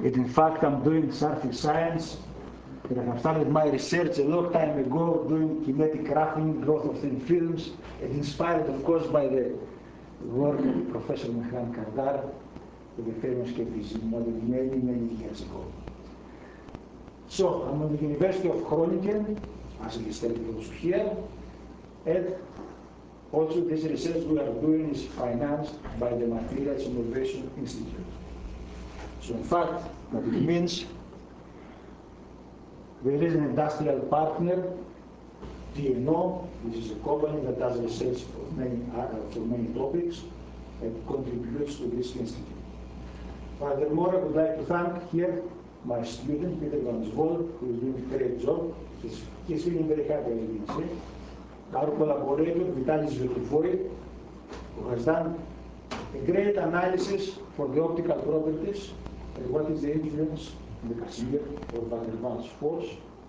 And in fact, I'm doing surface science. And I have started my research a long time ago doing kinetic roughing, growth of thin films, and inspired, of course, by the work of Professor Mehran Kardar, the famous KPZ model many, many years ago. So, I'm at the University of Groningen, as it is stated also here, and also this research we are doing is financed by the Materials Innovation Institute. So in fact, what it means, there is an industrial partner, TNO. This is a company that does research for many topics and contributes to this institute. Furthermore, I would like to thank here my student, Peter Van Zwolle, who is doing a great job. He's feeling very happy, as you can see. Our collaborator, Vitalis Zhukivoi, who has done a great analysis for the optical properties and what is the influence in the Casimir or van der Waals force.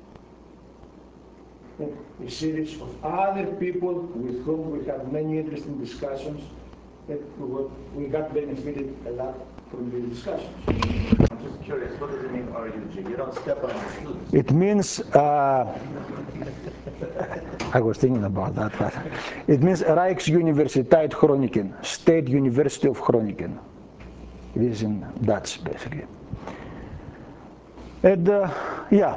And a series of other people with whom we have many interesting discussions and we got benefited a lot from the discussions. I'm just curious, what does it mean, RUG? You don't step on your students. It means, I was thinking about that, but it means Rijksuniversiteit Groningen, State University of Groningen. It is in Dutch, basically. And yeah,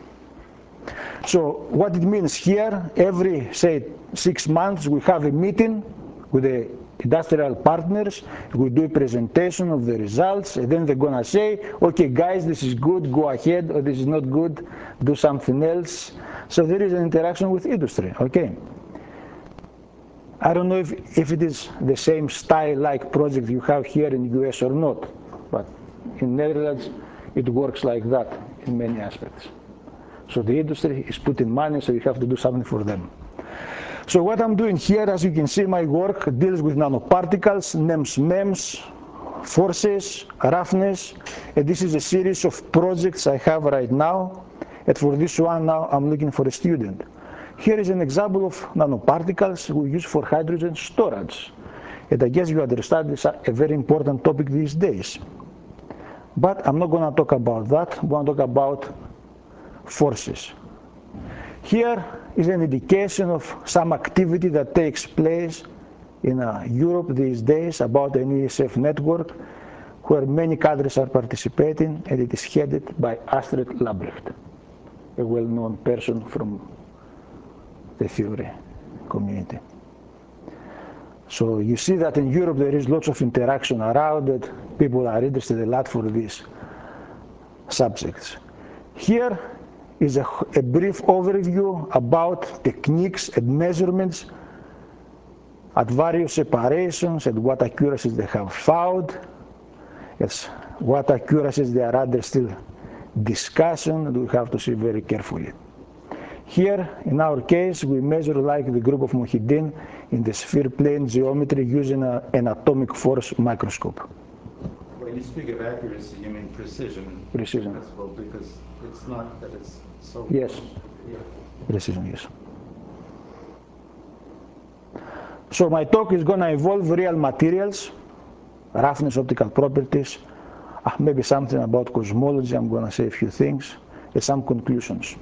so what it means here, every, say, 6 months, we have a meeting with the industrial partners, we do a presentation of the results, and then they're gonna say, okay guys, this is good, go ahead, or this is not good, do something else. So there is an interaction with industry, okay. I don't know if it is the same style-like project you have here in the US or not, but in Netherlands, it works like that in many aspects. So the industry is putting money, so you have to do something for them. So what I'm doing here, as you can see, my work deals with nanoparticles, NEMS, MEMS, forces, roughness, and this is a series of projects I have right now. And for this one now, I'm looking for a student. Here is an example of nanoparticles we use for hydrogen storage. And I guess you understand this is a very important topic these days. But I'm not going to talk about that. I'm going to talk about forces. Here is an indication of some activity that takes place in Europe these days about an ESF network where many countries are participating, and it is headed by Astrid Lambrecht, a well-known person from the theory community. So you see that in Europe there is lots of interaction around it. People are interested a lot for these subjects. Here is a brief overview about techniques and measurements at various separations and what accuracies they have found. Yes, what accuracies they are under still discussion, and we have to see very carefully. Here, in our case, we measure like the group of Mohideen in the sphere plane geometry using an atomic force microscope. When you speak of accuracy, you mean precision. Precision. Well, because it's not that it's so. Yes. Yeah. Precision, yes. So my talk is going to involve real materials, roughness, optical properties, maybe something about cosmology. I'm going to say a few things, and some conclusions.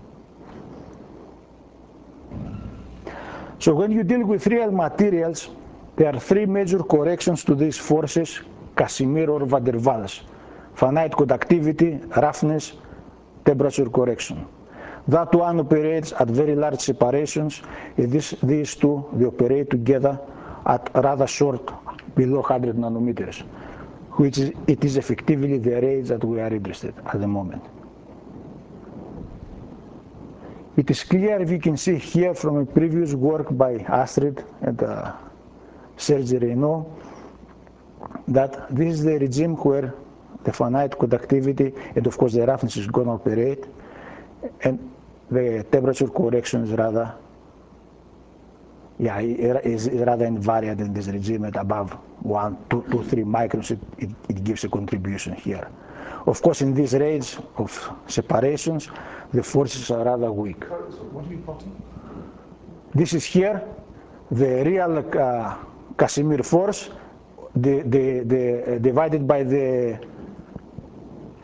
So when you deal with real materials, there are 3 major corrections to these forces, Casimir or van der Waals: finite conductivity, roughness, temperature correction. That one operates at very large separations, and these two, they operate together at rather short, below 100 nanometers, which it is effectively the range that we are interested in at the moment. It is clear, if you can see here from a previous work by Astrid and Serge Reynaud, that this is the regime where the finite conductivity and of course the roughness is going to operate, and the temperature correction is rather, is rather invariant in this regime at above 1, 2, 3 microns. It gives a contribution here. Of course, in this range of separations, the forces are rather weak. What are you plotting? This is here the real Casimir force divided by the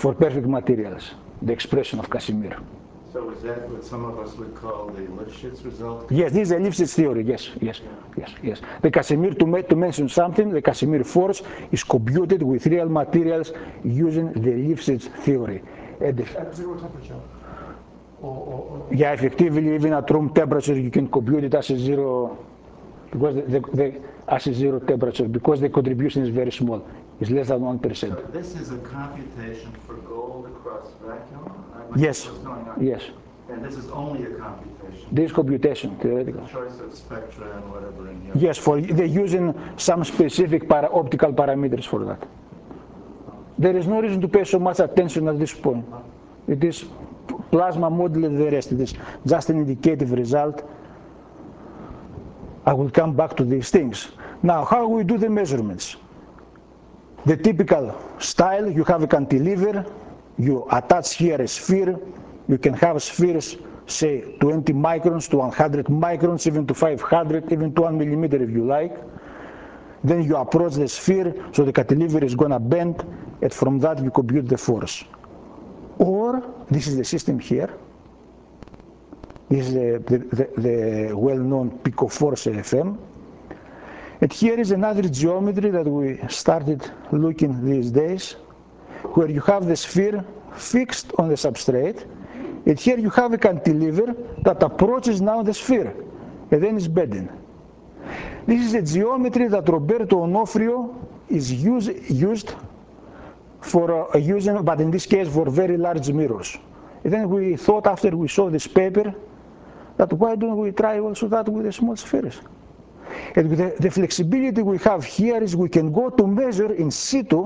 for perfect materials, the expression of Casimir. So is that what some of us would call the Lifshitz result? Yes, this is a Lifshitz theory, yes. The Casimir, to mention something, the Casimir force is computed with real materials using the Lifshitz theory. At zero temperature? Yeah, effectively, even at room temperature, you can compute it as a zero, because as a zero temperature, because the contribution is very small. It's less than 1%. So this is a computation for gold across vacuum? Yes. What's going on? Yes. And this is only a computation? This computation, theoretical. Choice of spectra and whatever in here? Yes, they're using some specific optical parameters for that. There is no reason to pay so much attention at this point. It is plasma model and the rest. It is just an indicative result. I will come back to these things. Now, how we do the measurements? The typical style, you have a cantilever, you attach here a sphere. You can have spheres, say 20 microns to 100 microns, even to 500, even to 1 millimeter if you like. Then you approach the sphere, so the cantilever is going to bend, and from that you compute the force. Or, this is the system here. This is the well-known Pico force FM. And here is another geometry that we started looking these days, where you have the sphere fixed on the substrate, and here you have a cantilever that approaches now the sphere, and then it's bending. This is a geometry that Roberto Onofrio is used for using, but in this case for very large mirrors. And then we thought, after we saw this paper, that why don't we try also that with the small spheres? And with the flexibility we have here is we can go to measure in situ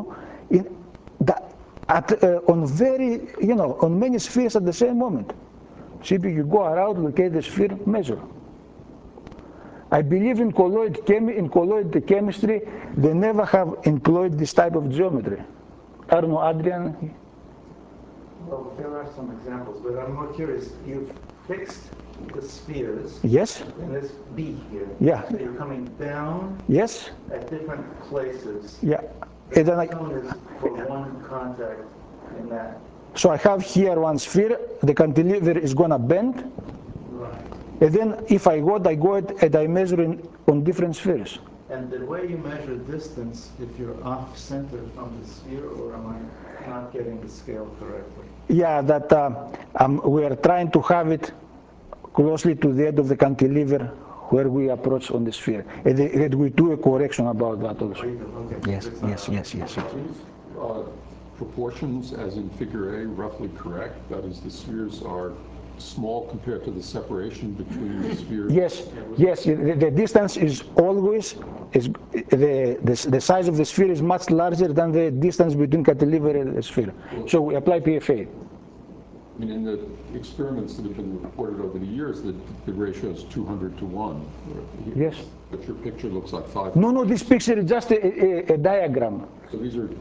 on many spheres at the same moment. Simply you go around, locate the sphere, measure. I believe in colloid chemistry, they never have employed this type of geometry. I don't know, Adrian? Well, there are some examples, but I'm more curious. You've fixed the spheres. Yes. In this B here. Yeah. So you're coming down. Yes. At different places. Yeah. The zone is for one contact in that. So I have here one sphere. The cantilever is going to bend. Right. And then if I go and I measure on different spheres. And the way you measure distance, if you're off center from the sphere, or am I not getting the scale correctly? Yeah, that we are trying to have it closely to the end of the cantilever where we approach on the sphere. And we do a correction about that also. Okay. Yes. Proportions, as in figure A, roughly correct? That is, the spheres are small compared to the separation between the spheres? Yes. The distance is always, the size of the sphere is much larger than the distance between cantilever and the sphere. So we apply PFA. I mean, in the experiments that have been reported over the years, the ratio is 200 to 1. Yes. But your picture looks like 5. No, this picture is just a diagram. So these are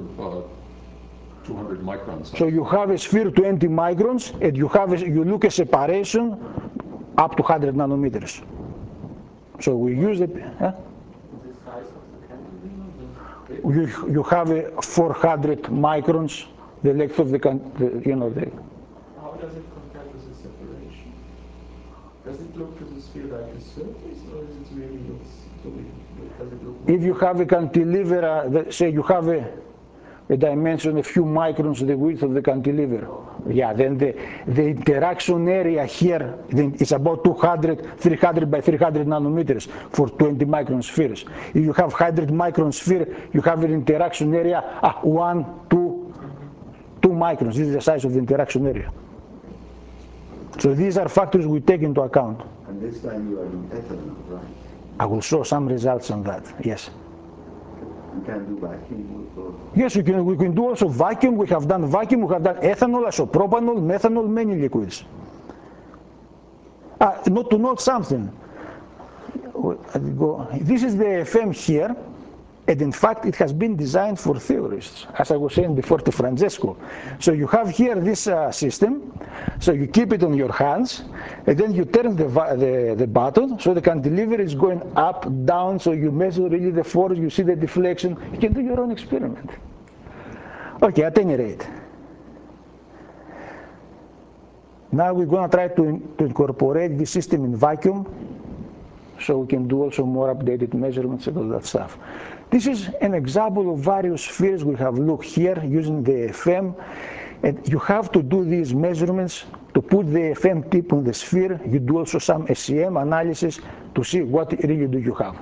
200 microns. So you have a sphere 20 microns, and you look at separation up to 100 nanometers. So we use it. Huh? The size of the cantilever? You have a 400 microns, the length of the How does it compare to the separation? Does it look to the sphere like a surface, or does it really look? If you have a cantilever, say you have a dimension a few microns the width of the cantilever, yeah, then the interaction area here is about 300 by 300 nanometers for 20 micron spheres. If you have 100 micron sphere, you have an interaction area 2 microns. This is the size of the interaction area. So these are factors we take into account. And this time you are doing ethanol, right? I will show some results on that, yes. You can do vacuum or... Yes, we can do also vacuum. We have done vacuum, we have done ethanol, isopropanol, methanol, many liquids. Not to note something. This is the FM here, and in fact it has been designed for theorists, as I was saying before to Francesco. So you have here this system, so you keep it on your hands, and then you turn the button, so the cantilever is going up, down, so you measure really the force, you see the deflection, you can do your own experiment. Okay, at any rate, Now we're going to try to incorporate this system in vacuum, so we can do also more updated measurements and all that stuff. This is an example of various spheres we have looked here using the FM, and you have to do these measurements to put the FM tip on the sphere. You do also some SEM analysis to see what really do you have.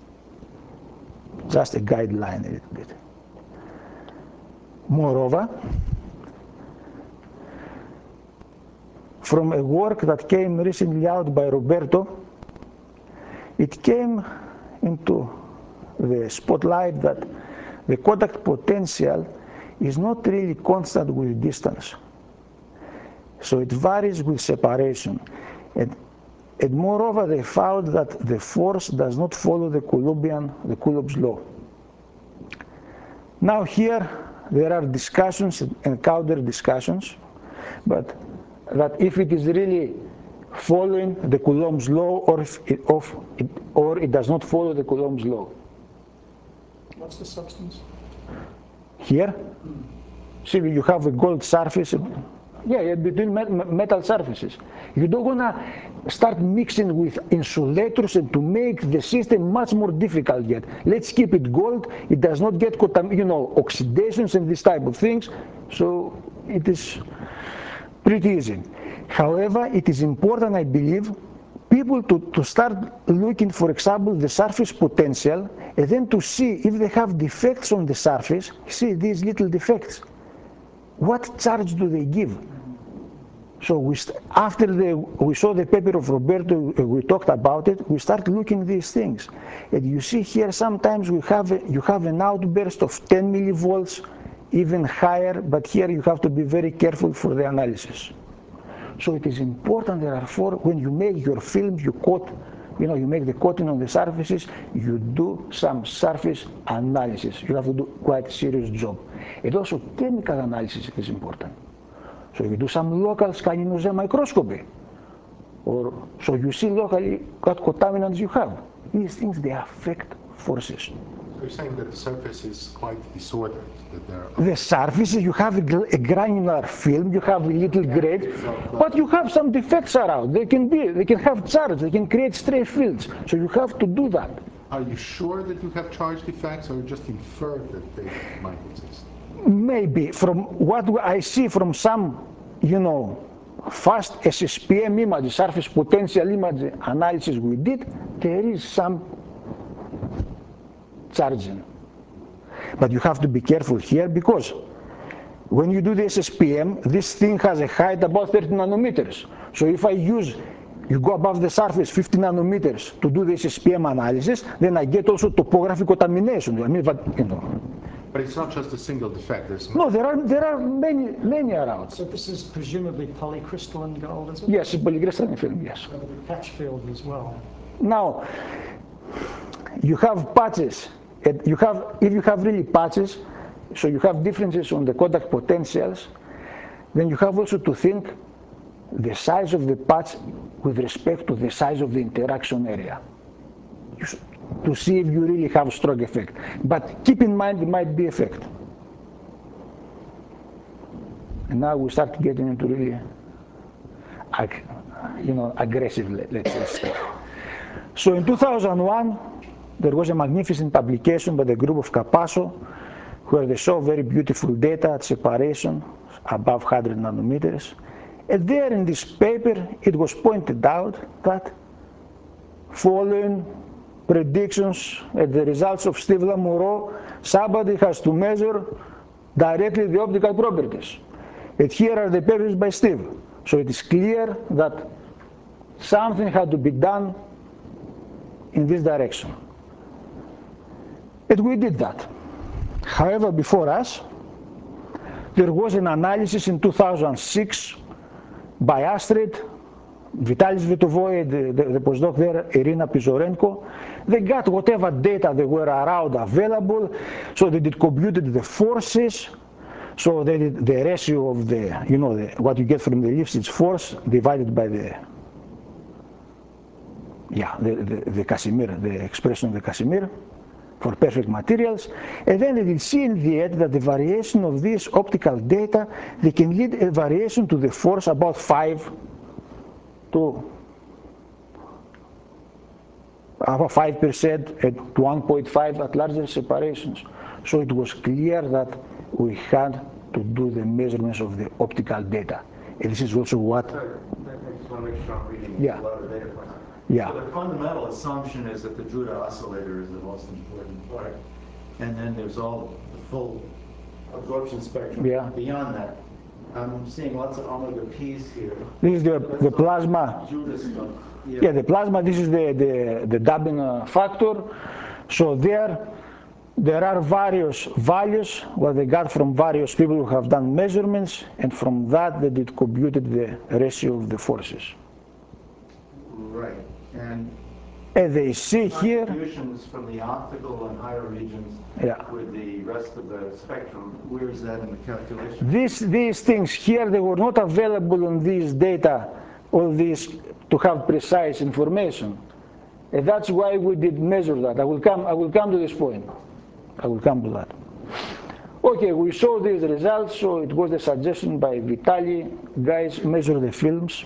Just a guideline a little bit. Moreover, from a work that came recently out by Roberto, it came into the spotlight that the contact potential is not really constant with distance. So it varies with separation. And moreover, they found that the force does not follow the Coulomb's law. Now here, there are discussions and counter discussions, but that if it is really following the Coulomb's law or it does not follow the Coulomb's law. What's the substance? Here, see, you have a gold surface, between metal surfaces. You don't want to start mixing with insulators and to make the system much more difficult yet. Let's keep it gold. It does not get oxidations and this type of things, so it is pretty easy. However, it is important, I believe, people to start looking, for example, the surface potential, and then to see if they have defects on the surface. See these little defects. What charge do they give? So after we saw the paper of Roberto, we talked about it, we start looking at these things. And you see here sometimes you have an outburst of 10 millivolts, even higher, but here you have to be very careful for the analysis. So it is important, therefore, when you make your film, you coat, you make the coating on the surfaces, you do some surface analysis. You have to do quite a serious job. And also chemical analysis is important. So you do some local scanning of the microscopy. So you see locally what contaminants you have. These things, they affect forces. So you're saying that the surface is quite disordered, that there are... The surface, you have a granular film, you have little grades, but you have some defects around. They can have charge, they can create stray fields. So you have to do that. Are you sure that you have charge defects, or just infer that they might exist? Maybe. From what I see from some, fast SSPM image, surface potential image analysis we did, there is some charging. But you have to be careful here, because when you do the SSPM, this thing has a height about 30 nanometers. So if you go above the surface 50 nanometers to do the SSPM analysis, then I get also topographic contamination. But it's not just a single defect. No, there are many around. So this is presumably polycrystalline gold, is it? Yes, polycrystalline film, yes. So the patch field as well. Now, you have patches. If you have really patches, so you have differences on the contact potentials, then you have also to think the size of the patch with respect to the size of the interaction area, to see if you really have a strong effect. But keep in mind there might be effect. And now we start getting into really, aggressive, let's say, stuff. So in 2001, there was a magnificent publication by the group of Capasso, where they saw very beautiful data at separation above 100 nanometers. And there in this paper, it was pointed out that following predictions and the results of Steve Lamoureux, somebody has to measure directly the optical properties. And here are the papers by Steve. So it is clear that something had to be done in this direction. And we did that. However, before us, there was an analysis in 2006 by Astrid, Vitalis Vetovoy, the postdoc there, Irina Pizorenko. They got whatever data they were around available, so they did computed the forces, so they did the ratio of what you get from the Lifshitz force divided by the Casimir, the expression of the Casimir. for perfect materials, and then they will see in the end that the variation of these optical data, they can lead a variation to the force about 5 to about 5% at 1.5 at larger separations. So it was clear that we had to do the measurements of the optical data. And this is also what... I just want to make sure I'm reading Yeah. a lot of data points. Yeah. So the fundamental assumption is that the Drude oscillator is the most important part. And then there's all the full absorption spectrum. Yeah. Beyond that, I'm seeing lots of omega P's here. This is the plasma. Drude stuff. Yeah, the plasma, this is the Dobbin factor. So there are various values what they got from various people who have done measurements, and from that they did computed the ratio of the forces. Right. And They see here, contributions from the optical and higher regions yeah, with the rest of the spectrum, where is that in the calculation? these things here, they were not available on these data, all these, to have precise information. And that's why we did measure that. I will come to this point. I will come to that. Okay, we saw these results, so it was a suggestion by Vitali, guys, measure the films.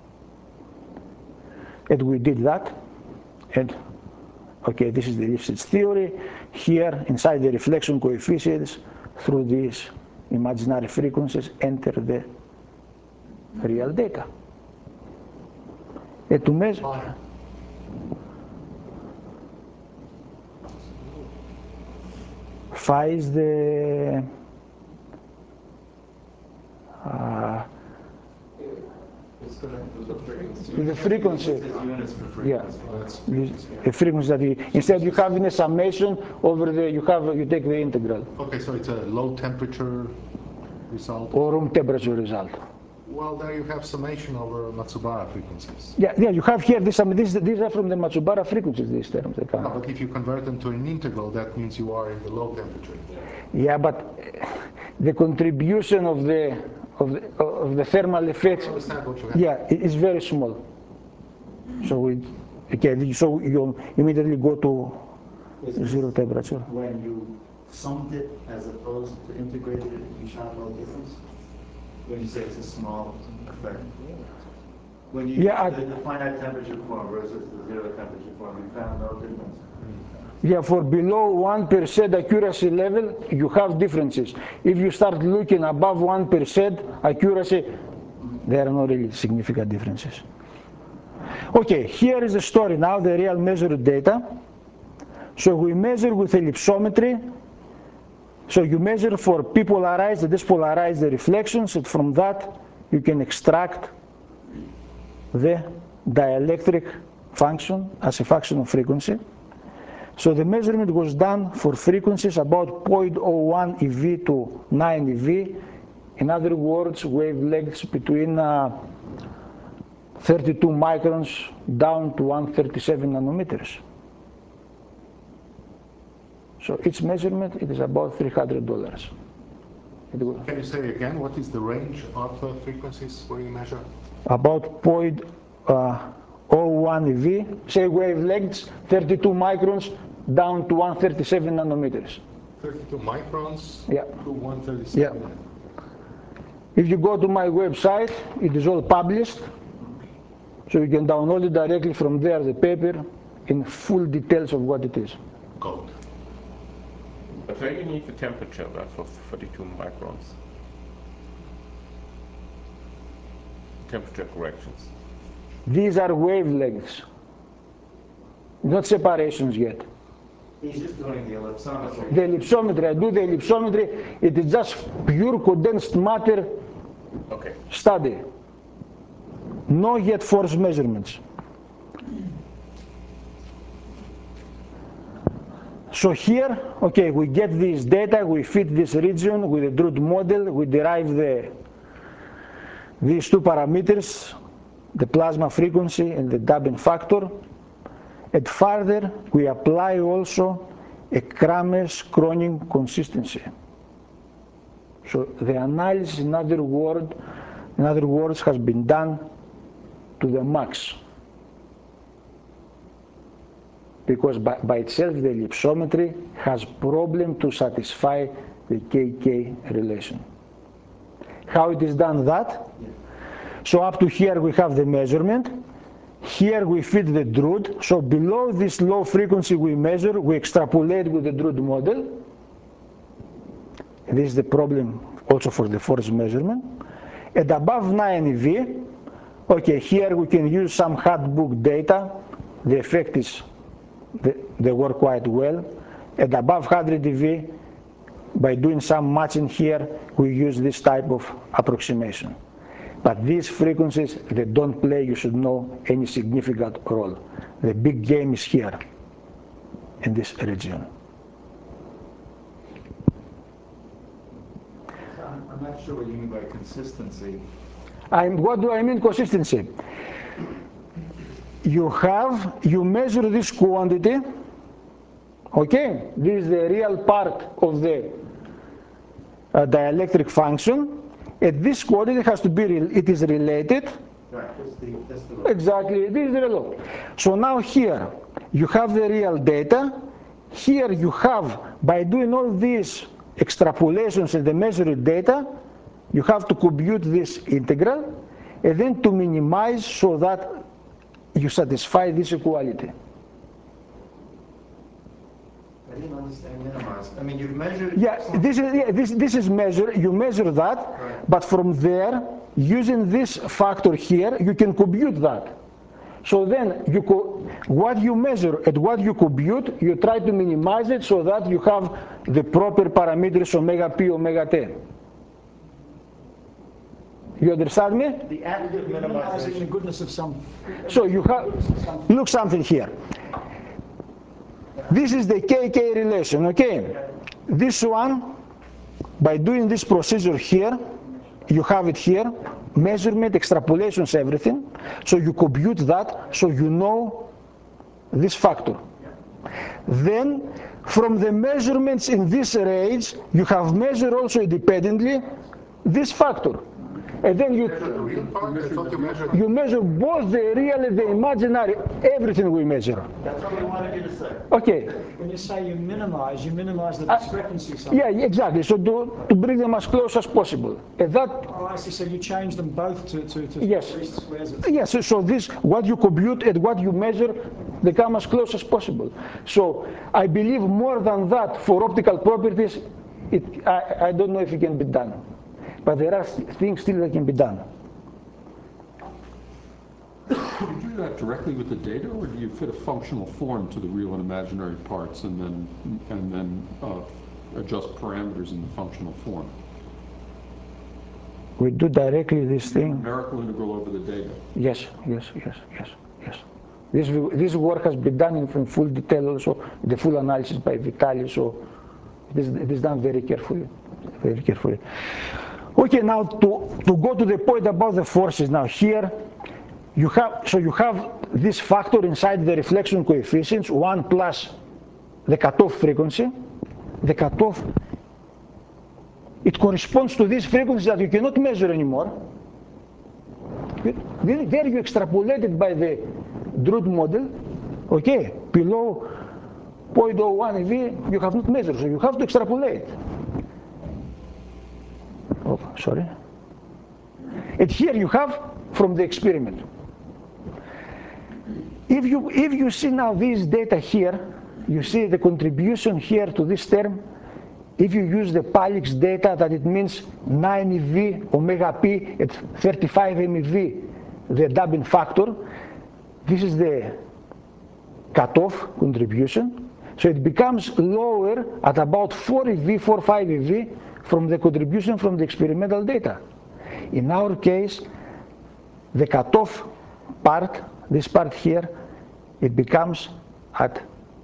And we did that. And okay, this is the Lifshitz theory. Here, inside the reflection coefficients, through these imaginary frequencies, enter the real data. And to measure... Phi is the... the frequency. Units for Yeah, frequency. the frequency that instead you have in a summation over the you take the integral. Okay, so it's a low temperature result. Or room temperature result. Well, there you have summation over Matsubara frequencies. Yeah, you have here these are from the Matsubara frequencies. These terms they come. No, but if you convert them to an integral, that means you are in the low temperature. Yeah, but the contribution of the thermal effects. I understand what you have. Yeah, it is very small. So so you immediately go to zero temperature. When you summed it as opposed to integrated it, you found no difference? When you say it's a small effect? When you Yeah, the finite temperature form versus the zero temperature form, you found no difference? Yeah, for below 1% accuracy level, you have differences. If you start looking above 1% accuracy, there are not really significant differences. Okay, here is the story now, the real measured data. So we measure with ellipsometry. So you measure for P-polarized and dispolarized the reflections, and from that you can extract the dielectric function as a function of frequency. So the measurement was done for frequencies about 0.01 eV to 9 eV. In other words, wavelengths between 32 microns down to 137 nanometers. So each measurement, it is about $300. Can you say again, what is the range of frequencies where you measure? About 0.01 eV, say wavelengths, 32 microns down to 137 nanometers. 32 microns Yeah. to 137. Yeah. If you go to my website, it is all published. So you can download it directly from there, the paper, in full details of what it is. Code. But where do you need the temperature for 42 microns? Temperature corrections. These are wavelengths, not separations yet. He's just doing the ellipsometry. The ellipsometry, I do the ellipsometry, it is just pure condensed matter study. No yet force measurements. So here, okay, we get this data, we fit this region with the Drude model, we derive these two parameters, the plasma frequency and the Dobbin factor. And further, we apply also a Kramers-Kronig consistency. So the analysis, in other words, has been done to the max. because by itself the ellipsometry has problem to satisfy the KK relation. How it is done that? So up to here we have the measurement. Here we fit the Drude. So below this low frequency we measure, we extrapolate with the Drude model. This is the problem also for the force measurement. And above 9 eV, okay, here we can use some handbook data. The effect is, they work quite well. And above 100 eV, by doing some matching here, we use this type of approximation. But these frequencies, they don't play, you should know, any significant role. The big game is here, in this region. I'm not sure what you mean by consistency. What do I mean consistency? You measure this quantity, okay? This is the real part of the dielectric function. And this quantity has to be, it is related. Right, that's the Exactly, this is the law. So now here, you have the real data. Here you have, by doing all these extrapolations and the measured data, you have to compute this integral, and then to minimize so that you satisfy this equality. I didn't understand minimize. I mean, you've measured. Yeah, this is measure. You measure that, Right. but from there, using this factor here, you can compute that. So then, what you measure and what you compute, you try to minimize it so that you have the proper parameters omega p, omega t. You understand me? The additive Minimizing the minimization. goodness of some. So you have, look something here. This is the KK relation, okay? This one, by doing this procedure here, you have it here, measurement, extrapolations, everything. So you compute that, so you know this factor. Then, from the measurements in this range, you have measured also independently this factor. And then The real part, I thought you measured. you measure both the real and the imaginary, everything we measure. That's what we wanted you to say. Okay, When you say you minimize the discrepancy somewhat. yeah, exactly, so to bring them as close as possible. And that, Oh, I see. So you change them both to Yes. least squares it. yes, so this, what you compute and what you measure, they come as close as possible. So I believe more than that for optical properties, I don't know if it can be done. But there are things still that can be done. Do you do that directly with the data, or do you fit a functional form to the real and imaginary parts and then adjust parameters in the functional form? We do directly this thing. Numerical integral over the data. Yes. This work has been done in full detail also, the full analysis by Vitaly, so it is done very carefully. Okay, now to go to the point about the forces. Now here, you have this factor inside the reflection coefficients, 1 plus the cutoff frequency. The cutoff, it corresponds to these frequencies that you cannot measure anymore. There you extrapolated by the Drude model, okay, below 0.01 eV you have not measured, so you have to extrapolate. Oh, sorry. And here you have from the experiment. If you see now this data here, you see the contribution here to this term. If you use the Palix data, that it means 9 eV omega p at 35 MeV, the dubbing factor. This is the cutoff contribution. So it becomes lower at about 4 eV, 5 eV from the contribution from the experimental data. In our case, the cutoff part, this part here, it becomes at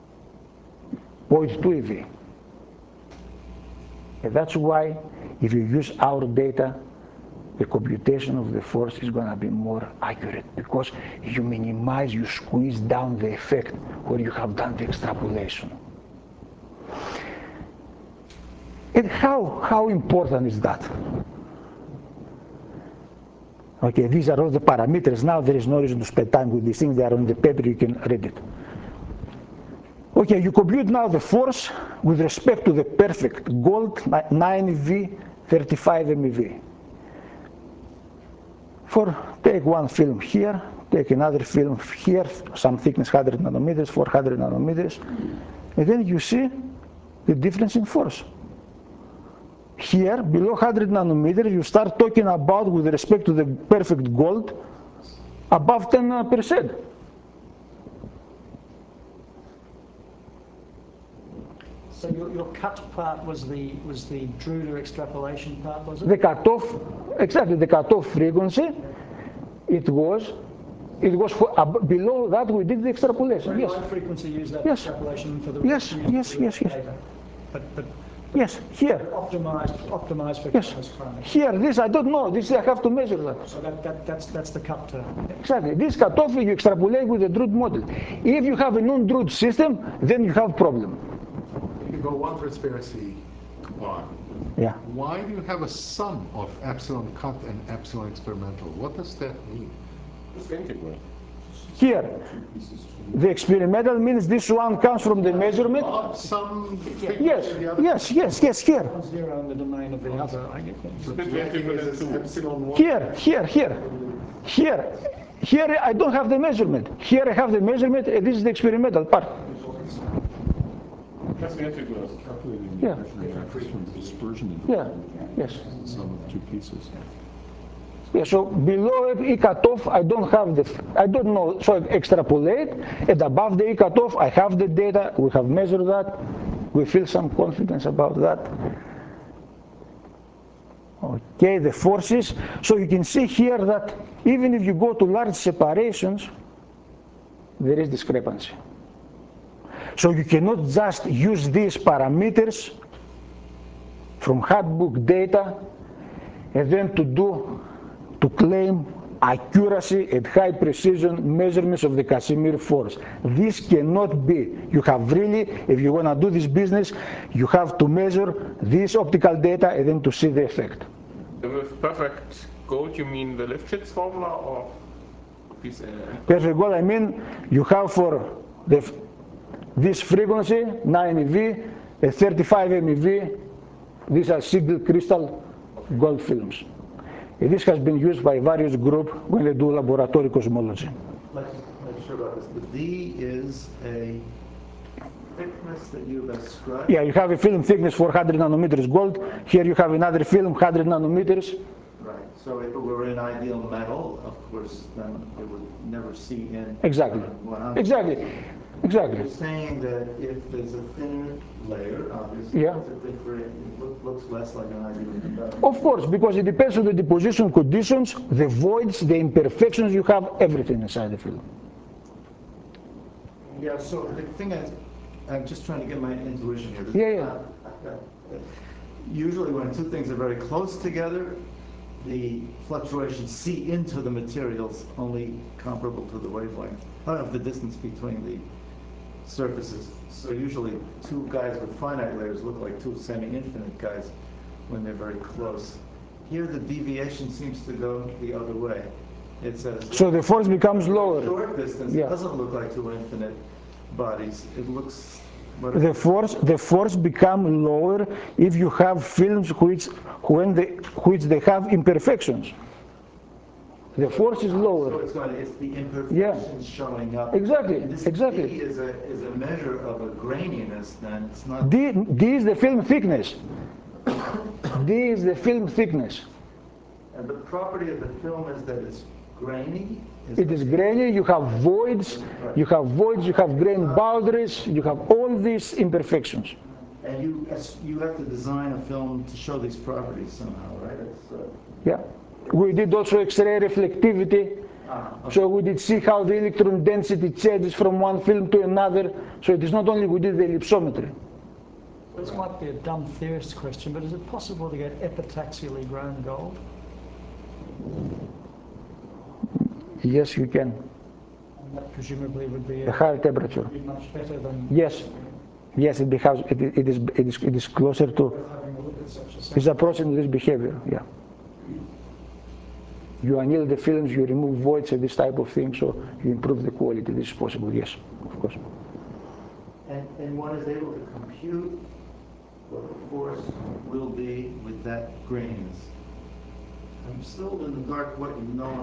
0.2 eV. And that's why if you use our data, the computation of the force is going to be more accurate, because you minimize, you squeeze down the effect when you have done the extrapolation. And how important is that? Okay, these are all the parameters. Now there is no reason to spend time with these things. They are on the paper, you can read it. Okay, you compute now the force with respect to the perfect gold 9V 35 MeV. Take one film here, take another film here, some thickness 100 nanometers, 400 nanometers, and then you see the difference in force. Here, below 100 nanometers, you start talking about, with respect to the perfect gold, above 10%. So your cut part was the Drude extrapolation part, was it? The cutoff, exactly, the cutoff frequency, it was below that we did the extrapolation. Yes. What frequency used that Yes. extrapolation for the Yes, yes, yes, yes. data? But Yes, here. optimized for Yes. chronic. Here, this I don't know. This I have to measure that. So that's the cut term. Exactly. This cutoff you extrapolate with the Drude model. If you have a non-Drude system, then you have problem. You go one transparency bar. Yeah. Why do you have a sum of epsilon cut and epsilon experimental? What does that mean? Just integrate. Here, the experimental means this one comes from the measurement. Some Yes, yes, yes, yes, here. Zero in the domain of the other. I get that. epsilon 1. Here I don't have the measurement. Here I have the measurement, and this is the experimental part. Just integrate. Calculating Yeah. the imaginary axis from dispersion Yeah, and yes. the sum of the two pieces. Yeah, so below E cutoff, I don't know, so I extrapolate, and above the E cutoff, I have the data, we have measured that, we feel some confidence about that. Okay, the forces, so you can see here that even if you go to large separations, there is discrepancy. So you cannot just use these parameters from handbook data and then to claim accuracy and high precision measurements of the Casimir force. This cannot be. You have really, if you want to do this business, you have to measure this optical data and then to see the effect. So with perfect gold, you mean the Lifshitz formula or this? Perfect gold, I mean, you have for this frequency, 9 eV, a 35 MeV, these are single crystal gold films. And this has been used by various groups when they do laboratory cosmology. Not sure about this. The D is a thickness that you've ascribed. Yeah, you have a film thickness 400 nanometers gold. Here you have another film 100 nanometers. Right. So if it were an ideal metal, of course, then it would never see in. Exactly. 100. Exactly. Exactly. You're saying that if there's a thinner layer, obviously, Yeah. it's a different, it looks less like an ideal conductor. Of course, because it depends on the deposition conditions, the voids, the imperfections, you have everything inside the film. Yeah, so the thing is, I'm just trying to get my intuition here. Yeah, yeah. Usually when two things are very close together, the fluctuations see into the materials only comparable to the wavelength of the distance between the surfaces. So usually two guys with finite layers look like two semi-infinite guys when they're very close. Here the deviation seems to go the other way. It says So the force becomes lower. short distance Yeah. doesn't look like two infinite bodies. It looks The force become lower if you have films which they have imperfections. The force is So lower. it's the imperfections showing up. Exactly, And this exactly. D is a measure of a graininess then. It's not. D is the film thickness. D is the film thickness. And the property of the film is that it's grainy? It is grainy, you have voids, you have grain boundaries, you have all these imperfections. And you have to design a film to show these properties somehow, right? Yeah. We did also X-ray reflectivity, so we did see how the electron density changes from one film to another. So it is not only we did the ellipsometry. This might be a dumb theorist question, but is it possible to get epitaxially grown gold? Yes, you can. And that presumably would be A higher temperature. be much better than Yes. Yes, it is closer to, having a look at such a it's sample. approaching this behavior, yeah. You anneal the films, you remove voids and this type of thing, so you improve the quality. This is possible, yes, of course. And one is able to compute what the force will be with that graininess. I'm still in the dark what you know.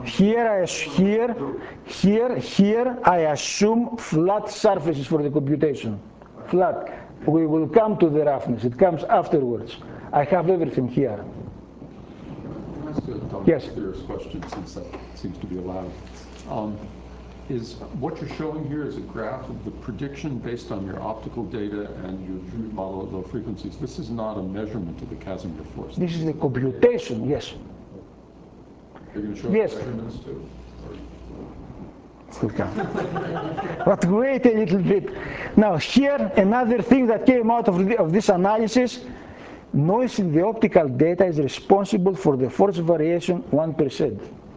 Here I assume flat surfaces for the computation. Flat. We will come to the roughness. It comes afterwards. I have everything here. Can I ask a dumb Yes. serious question, since that seems to be allowed? Is what you're showing here is a graph of the prediction based on your optical data and your Drude model at low frequencies. This is not a measurement of the Casimir force. This is the computation, yes. You're going to show Yes. measurements too? But wait a little bit. Now here, another thing that came out of this analysis, noise in the optical data is responsible for the force variation 1%.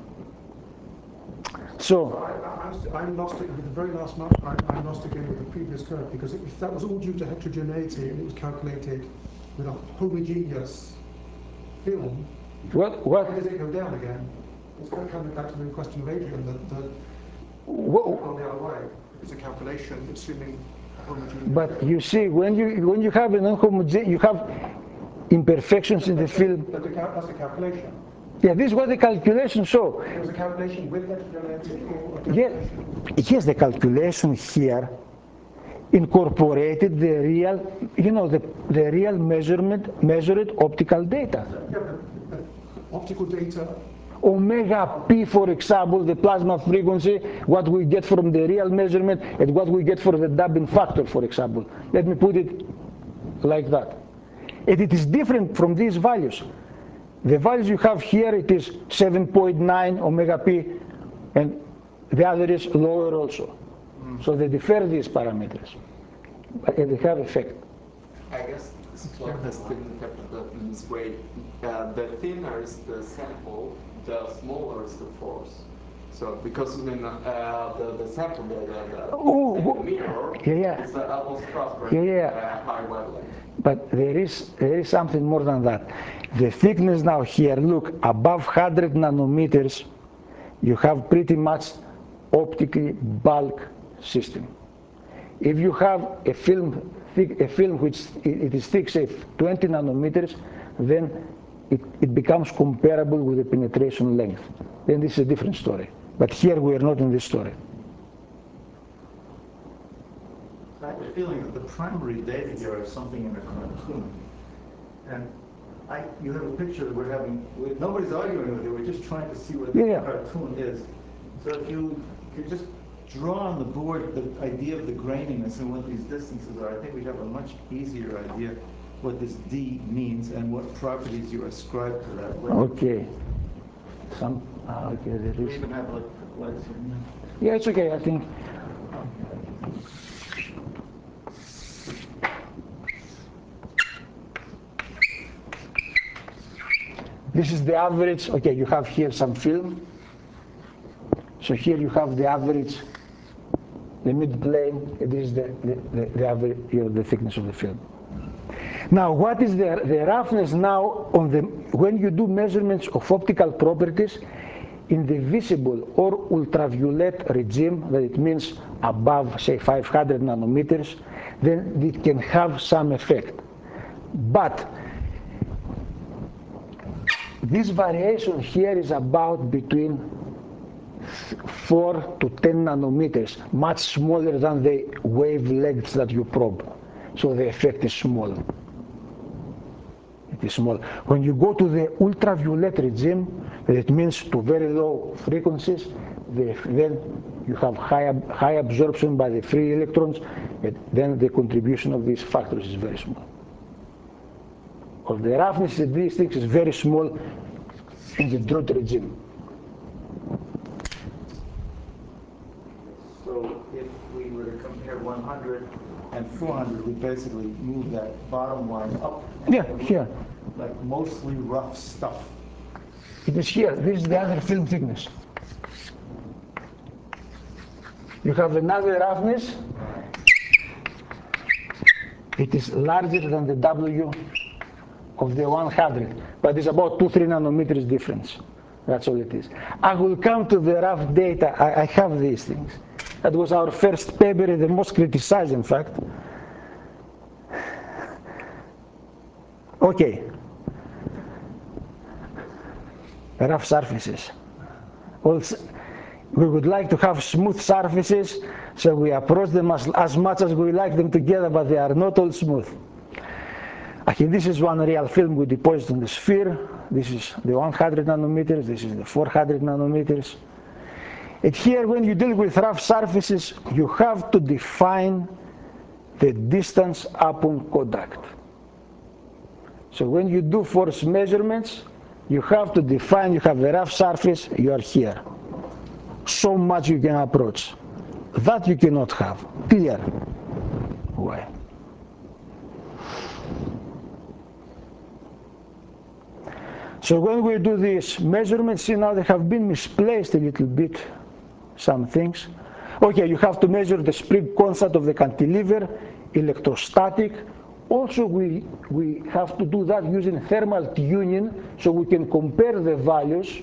So I'm lost with the very last mark. I'm lost again with the previous curve, because if that was all due to heterogeneity and it was calculated with a homogeneous film, why does it go down again? It's kind of coming back to the question of Adrian, that on the other way, it's a calculation assuming homogeneous. but you see, when you have an unhomogeneous, you have imperfections in the film. That's a calculation. Yeah, this is what the calculation show. It was a calculation with heterogeneity or a calculation? Yes, the calculation here incorporated the real, the real measured optical data. Yeah, but optical data. Omega p, for example, the plasma frequency, what we get from the real measurement and what we get for the damping factor, for example. Let me put it like that. And it is different from these values. The values you have here, it is 7.9 omega p, and the other is lower also. So they differ these parameters, but they have effect. I guess this plot has been interpreted in this way. The thinner is the sample, the smaller is the force. So because when the sample, the mirror is the almost transparent high wavelength. But there is something more than that. The thickness now here, look, above 100 nanometers, you have pretty much optically bulk system. If you have a film which it is thick, say 20 nanometers, then it becomes comparable with the penetration length. Then this is a different story. But here we are not in this story. I have a feeling that the primary data here is something in a cartoon. And you have a picture that we're having, nobody's arguing with you, we're just trying to see what the cartoon is. So if you could just draw on the board the idea of the graininess and what these distances are, I think we'd have a much easier idea what this D means and what properties you ascribe to that. Okay. We even have like lights here. Yeah, it's okay, I think. This is the average. Okay, you have here some film. So here you have the average, the mid plane. This is the average, the thickness of the film. Now, what is the roughness now on when you do measurements of optical properties in the visible or ultraviolet regime, that it means above, say, 500 nanometers, then it can have some effect. But this variation here is about between 4 to 10 nanometers, much smaller than the wavelengths that you probe. So the effect is small. It is small. When you go to the ultraviolet regime, it means to very low frequencies, then you have high absorption by the free electrons, and then the contribution of these factors is very small. Or the roughness of these things is very small in the Drude regime. So if we were to compare 100 and 400, we basically move that bottom line up. Yeah, here. Like mostly rough stuff. It is here. This is the other film thickness. You have another roughness. It is larger than the W of the 100, but it's about 2-3 nanometers difference. That's all it is. I will come to the rough data. I have these things. That was our first paper, the most criticized, in fact. Okay. Rough surfaces. Also, we would like to have smooth surfaces, so we approach them as much as we like them together, but they are not all smooth. Okay, this is one real film we deposited on the sphere. This is the 100 nanometers, this is the 400 nanometers. And here, when you deal with rough surfaces, you have to define the distance upon contact. So when you do force measurements, you have to define, you have a rough surface, you are here. So much you can approach. That you cannot have. Clear. Why? So when we do these measurements, see now they have been misplaced a little bit, some things. Okay, you have to measure the spring constant of the cantilever, electrostatic. Also we have to do that using thermal tuning, so we can compare the values,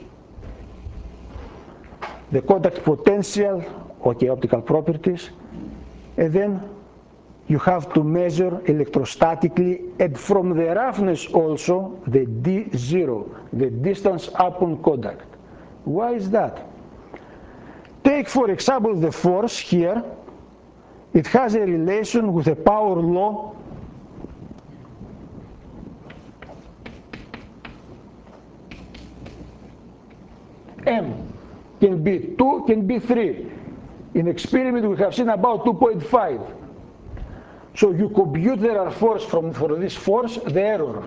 the contact potential, okay, optical properties, and then you have to measure electrostatically, and from the roughness also, the D0, the distance upon contact. Why is that? Take, for example, the force here. It has a relation with the power law . M can be 2, can be 3. In experiment we have seen about 2.5. So you compute the force for this force, the error.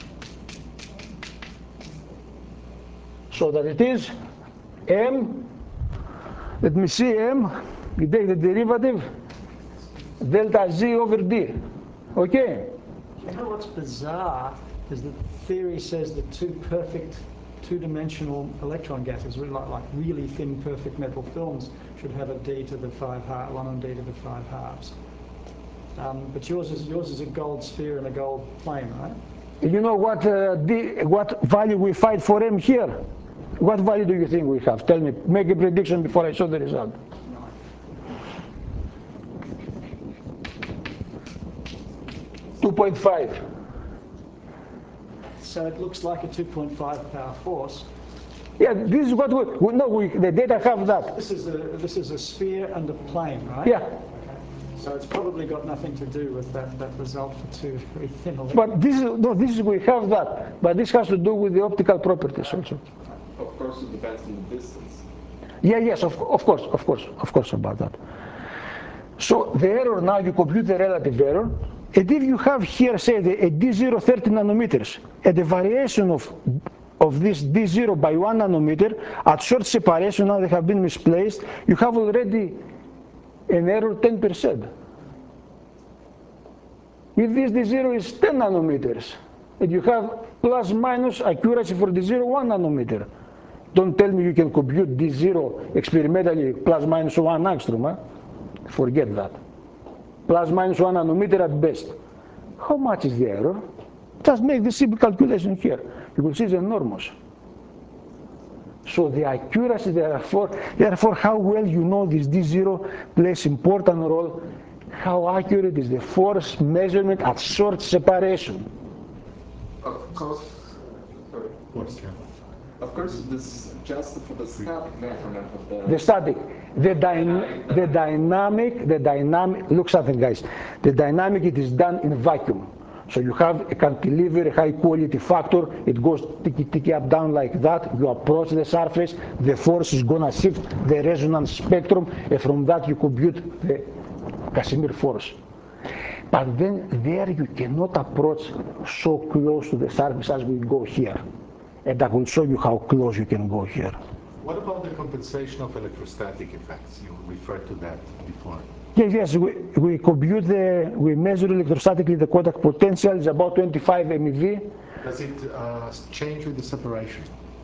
So that it is M, let me see, M, you take the derivative, delta Z over D. Okay? You know what's bizarre is that theory says that two perfect two-dimensional electron gases, like really thin, perfect metal films, should have a D to the 5 halves, 1 on D to the 5 halves. But yours is a gold sphere and a gold plane, right? You know what value we find for M here? What value do you think we have? Tell me, make a prediction before I show the result. No. 2.5. So it looks like a 2.5 power force. Yeah, this is what the data have that. This is a sphere and a plane, right? Yeah. So it's probably got nothing to do with that result for two very thin electrons. But we have that. But this has to do with the optical properties also. Of course, it depends on the distance. Yeah, yes, of course about that. So the error now, you compute the relative error. And if you have here, say, a D0 30 nanometers, and the variation of this D0 by 1 nanometer, at short separation, now they have been misplaced, you have already an error 10%. If this D0 is 10 nanometers, and you have plus minus accuracy for D0 1 nanometer, don't tell me you can compute D0 experimentally plus minus 1 angstrom. Huh? Forget that. Plus minus 1 nanometer at best. How much is the error? Just make the simple calculation here. You will see it's enormous. So the accuracy, therefore how well you know this D0 plays important role. How accurate is the force measurement at short separation? Of course, sorry. Of course, this is just for the static measurement of the static. The dynamic, look something guys, the dynamic, it is done in vacuum. So you have a cantilever, a high quality factor, it goes ticky up down like that, you approach the surface, the force is gonna shift the resonance spectrum, and from that you compute the Casimir force. But then there you cannot approach so close to the surface as we go here. And I will show you how close you can go here. What about the compensation of electrostatic effects? You referred to that before. Yes, we compute we measure electrostatically the contact potential is about 25 MeV. Does it change with the separation?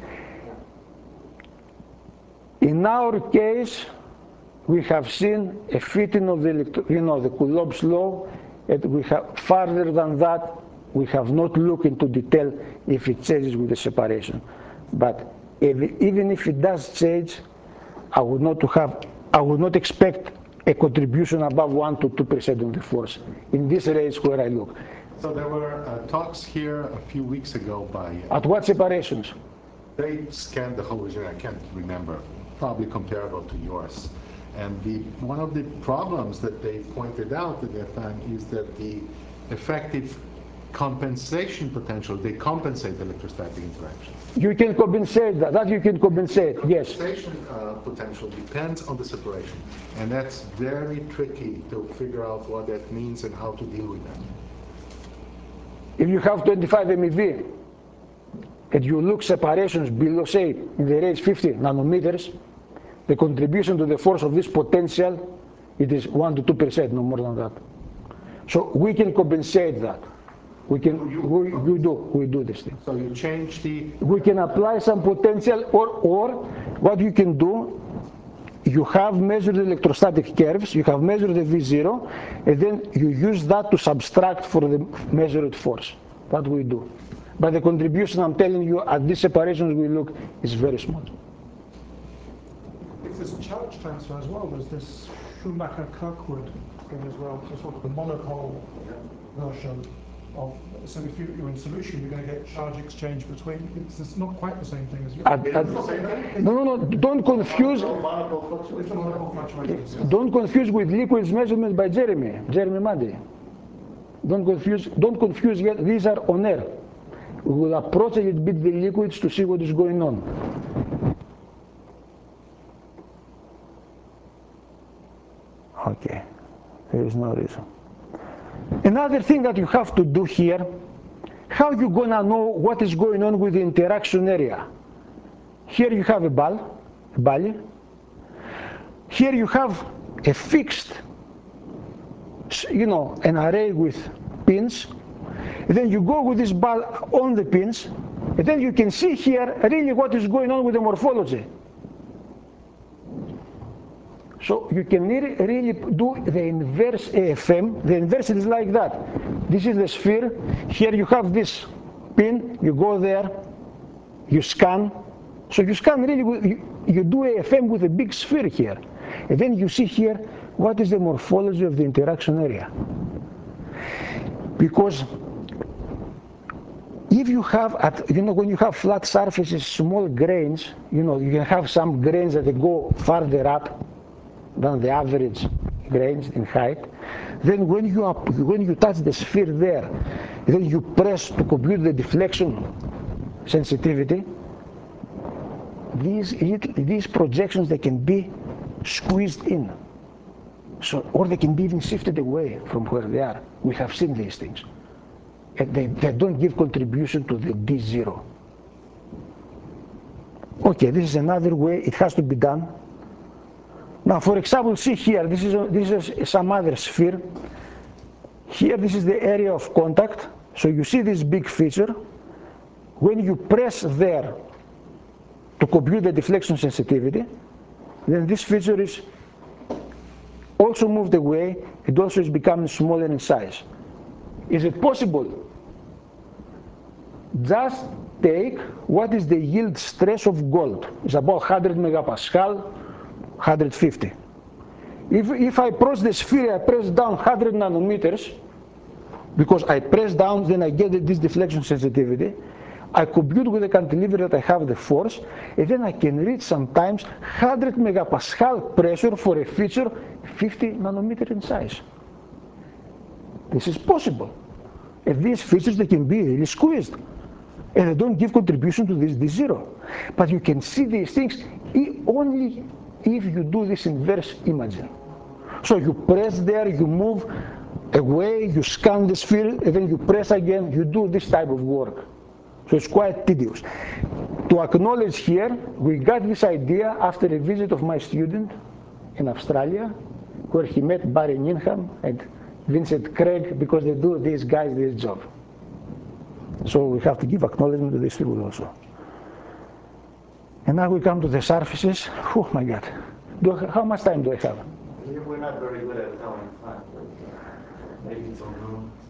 In our case, we have seen a fitting of the Coulomb's law, and we have further than that, we have not looked into detail if it changes with the separation. But even if it does change, I would not expect a contribution above 1 to 2% of the force in this range where I look. So there were talks here a few weeks ago by... At what separations? They scanned the whole region, I can't remember, probably comparable to yours. And one of the problems that they pointed out at that time is that the effective compensation potential, they compensate electrostatic interaction. You can compensate that you can compensate, yes. Compensation potential depends on the separation. And that's very tricky to figure out what that means and how to deal with that. If you have 25 MeV and you look separations below, say, in the range 50 nanometers, the contribution to the force of this potential, it is 1 to 2%, no more than that. So we can compensate that. We do this thing. So you change we can apply some potential, or what you can do, you have measured electrostatic curves, you have measured the V0, and then you use that to subtract for the measured force. That we do. But the contribution, I'm telling you, at these separations we look, is very small. If there's charge transfer as well, there's this Schumacher-Kirkwood thing as well, so sort of the monopole version of, so if you're in solution, you're going to get charge exchange between, it's not quite the same thing as you. No, don't confuse. Don't confuse with liquids measurements by Jeremy Madi. Don't confuse yet, these are on air. We will approach a little bit the liquids to see what is going on. Okay, there is no reason. Another thing that you have to do here, how you gonna know what is going on with the interaction area? Here you have a ball. Here you have a fixed, an array with pins. And then you go with this ball on the pins, and then you can see here really what is going on with the morphology. So you can really do the inverse AFM. The inverse is like that. This is the sphere. Here you have this pin. You go there. You scan. So you scan really. You do AFM with a big sphere here. And then you see here what is the morphology of the interaction area. Because if you have, when you have flat surfaces, small grains, you can have some grains that they go farther up than the average grains in height. Then when you touch the sphere there, then you press to compute the deflection sensitivity. These projections, they can be squeezed in, or they can be even shifted away from where they are. We have seen these things. And they don't give contribution to the D0. Okay, this is another way it has to be done. Now, for example, see here, this is some other sphere. Here, this is the area of contact. So you see this big feature. When you press there to compute the deflection sensitivity, then this feature is also moved away. It also is becoming smaller in size. Is it possible? Just take what is the yield stress of gold. It's about 100 megapascal. 150. If I press the sphere, I press down 100 nanometers, because I press down, then I get this deflection sensitivity. I compute with the cantilever that I have the force, and then I can reach sometimes 100 megapascal pressure for a feature 50 nanometer in size. This is possible. And these features, they can be really squeezed. And they don't give contribution to this D0. But you can see these things only if you do this inverse imaging. So you press there, you move away, you scan the sphere, and then you press again, you do this type of work. So it's quite tedious. To acknowledge here, we got this idea after a visit of my student in Australia, where he met Barry Needham and Vincent Craig, because they do these guys this job. So we have to give acknowledgement to these people also. And now we come to the surfaces. Oh my God. How much time do I have? We're not very good at telling time, but maybe it's on room.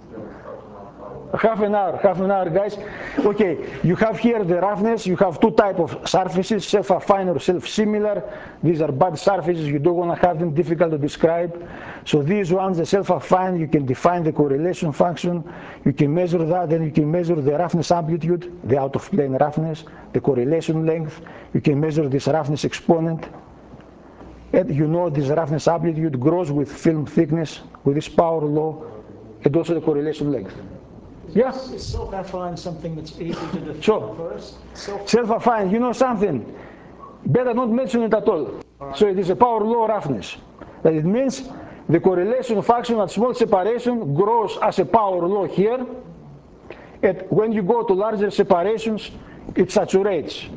Half an hour, guys. Okay, you have here the roughness. You have two types of surfaces, self-affine or self-similar. These are bad surfaces. You don't want to have them, difficult to describe. So these ones, the self-affine, you can define the correlation function. You can measure that, then you can measure the roughness amplitude, the out-of-plane roughness, the correlation length. You can measure this roughness exponent. And you know this roughness amplitude grows with film thickness, with this power law, and also the correlation length. Yeah? Is self-affine something that's easy to define Sure. for us? Self-affine, you know something? Better not mention it at all. So it is a power law roughness. That it means the correlation function at small separation grows as a power law here. And when you go to larger separations, it saturates.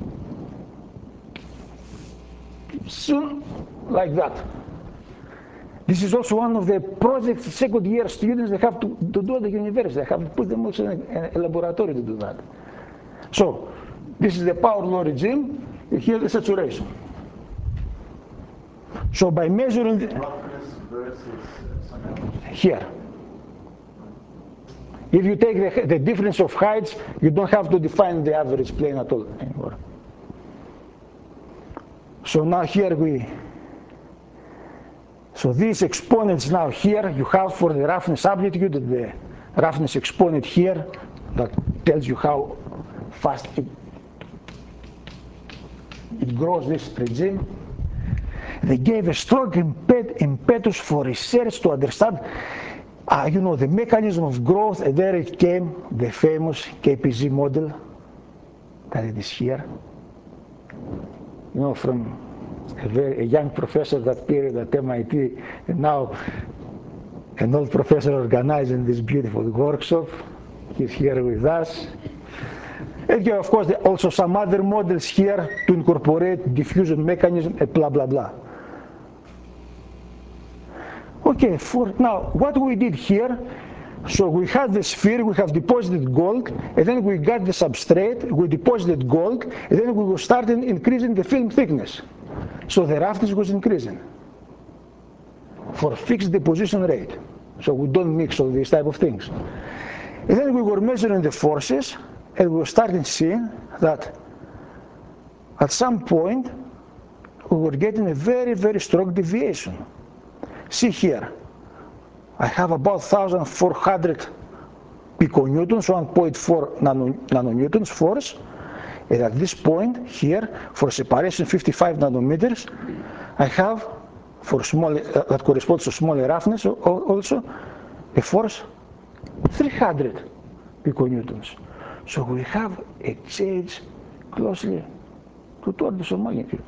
Soon, like that. This is also one of the projects second year students they have to do at the university. They have to put them also in a laboratory to do that. So this is the power law regime, and here the saturation. So by measuring Roughness versus here, if you take the difference of heights, you don't have to define the average plane at all anymore. So now here so these exponents now here you have for the roughness amplitude, the roughness exponent here that tells you how fast it grows, this regime. They gave a strong impetus for research to understand the mechanism of growth, and there it came, the famous KPZ model, that it is here. From a young professor that period at MIT, and now an old professor organizing this beautiful workshop. He's here with us. And you have, of course, also some other models here to incorporate diffusion mechanism and blah, blah, blah. Okay, for now, what we did here, so we had the sphere, we have deposited gold, and then we got the substrate, we deposited gold, and then we were starting increasing the film thickness. So the roughness was increasing for fixed deposition rate. So we don't mix all these type of things. And then we were measuring the forces, and we were starting seeing that at some point we were getting a very, very strong deviation. See here, I have about 1,400 piconewtons, 1.4 nanonewtons force. And at this point here, for separation 55 nanometers, I have, for small, that corresponds to smaller roughness also, a force 300 piconewtons. So we have a change closely to 2 orders of magnitude.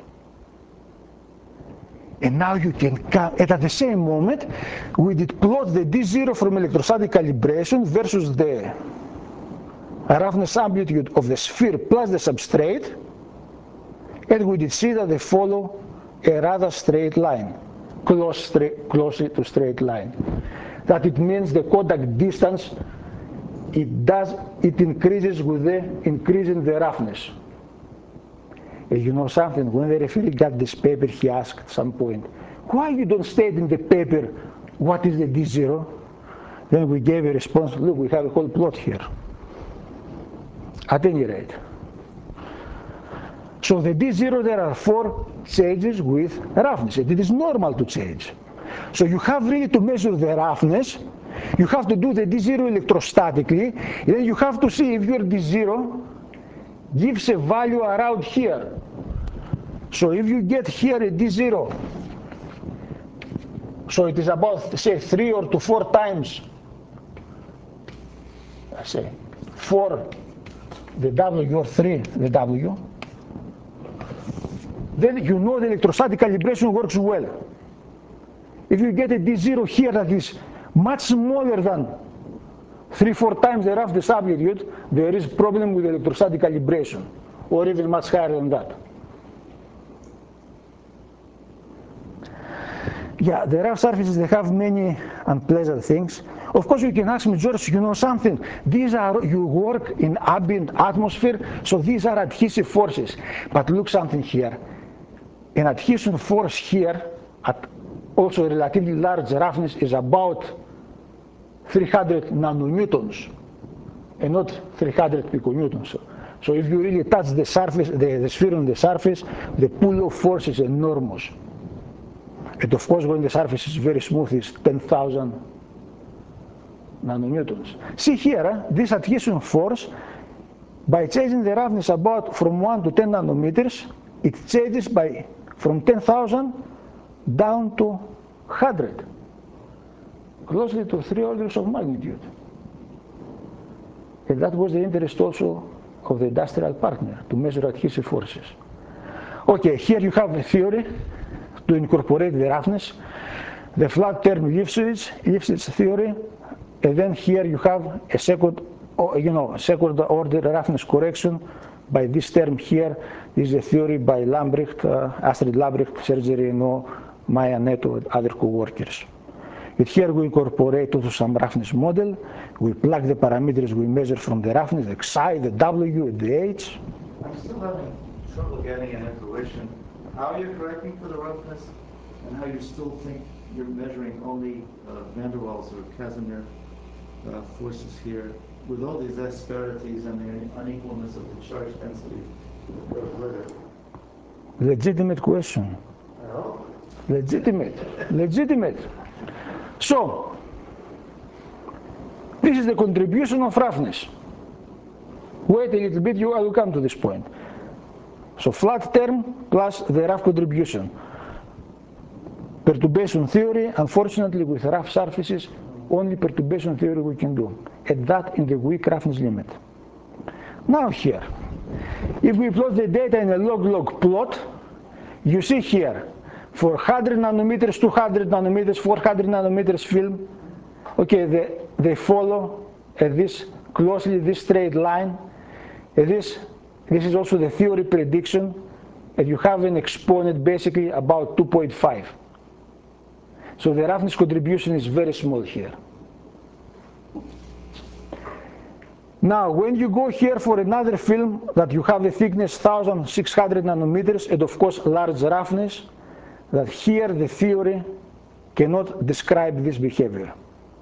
And now you can come, and at the same moment, we did plot the D0 from electrostatic calibration versus the roughness amplitude of the sphere plus the substrate, and we did see that they follow a rather straight line, closely to straight line. That it means the contact distance, it increases with the increase in the roughness. And you know something, when the referee got this paper, he asked at some point, why you don't state in the paper what is the D0? Then we gave a response, look, we have a whole plot here. At any rate. So the D0, there are 4 changes with roughness. It is normal to change. So you have really to measure the roughness. You have to do the D0 electrostatically. And then you have to see if your D0 gives a value around here. So if you get here a D0, so it is about, say, 3 or 4 times, say, 4 the W or 3 the W, then you know the electrostatic calibration works well. If you get a D0 here that is much smaller than 3-4 times the roughness amplitude, there is problem with electrostatic calibration, or even much higher than that. Yeah, the rough surfaces, they have many unpleasant things. Of course, you can ask me, George, you know something? These are, you work in ambient atmosphere, so these are adhesive forces. But look something here. An adhesion force here at also a relatively large roughness is about 300 nanonewtons and not 300 piconewtons. So if you really touch the surface, the sphere on the surface, the pull of force is enormous. And of course, when the surface is very smooth, it's 10,000 nanonewtons. See here, this adhesion force, by changing the roughness about from 1 to 10 nanometers, it changes from 10,000 down to 100, closely to 3 orders of magnitude. And that was the interest also of the industrial partner, to measure adhesive forces. Okay, here you have a theory to incorporate the roughness, the flat term Lifshitz theory, and then here you have a second order roughness correction by this term here. This is a theory by Lambrecht, Astrid Lambrecht, Sergei Reynaud, Maya Neto, and other co-workers. And here we incorporate also some roughness model. We plug the parameters we measure from the roughness, the Xi, the W, and the H. I'm still having trouble getting an intuition how you're correcting for the roughness and how you still think you're measuring only van der Waals or Casimir forces here with all these asperities and the unequalness of the charge density of glitter. Legitimate question. Well, Legitimate. So, this is the contribution of roughness. Wait a little bit, I will come to this point. So, flat term plus the rough contribution. Perturbation theory, unfortunately with rough surfaces, only perturbation theory we can do, and that in the weak roughness limit. Now here, if we plot the data in a log-log plot, you see here, for 100 nanometers, 200 nanometers, 400 nanometers film, okay, they follow this closely, this straight line. This is also the theory prediction, and you have an exponent basically about 2.5. So the roughness contribution is very small here. Now, when you go here for another film that you have a thickness 1600 nanometers and of course large roughness, that here the theory cannot describe this behavior.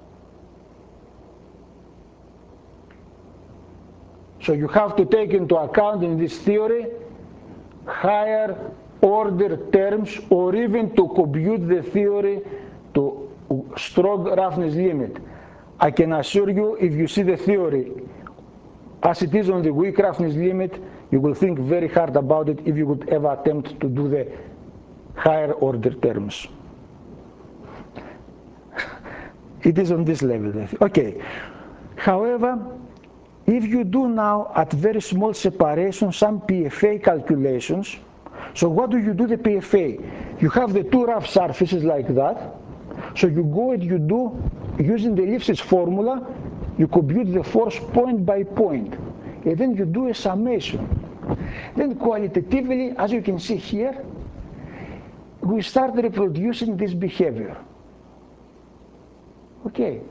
So you have to take into account in this theory higher order terms, or even to compute the theory to strong roughness limit. I can assure you, if you see the theory as it is on the weak roughness limit, you will think very hard about it if you would ever attempt to do the higher order terms. It is on this level. Okay. However, if you do now at very small separation some PFA calculations, so what do you do the PFA? You have the two rough surfaces like that. So you go and you do, using the Lifshitz formula, you compute the force point by point. And then you do a summation. Then qualitatively, as you can see here, we start reproducing this behavior. Okay.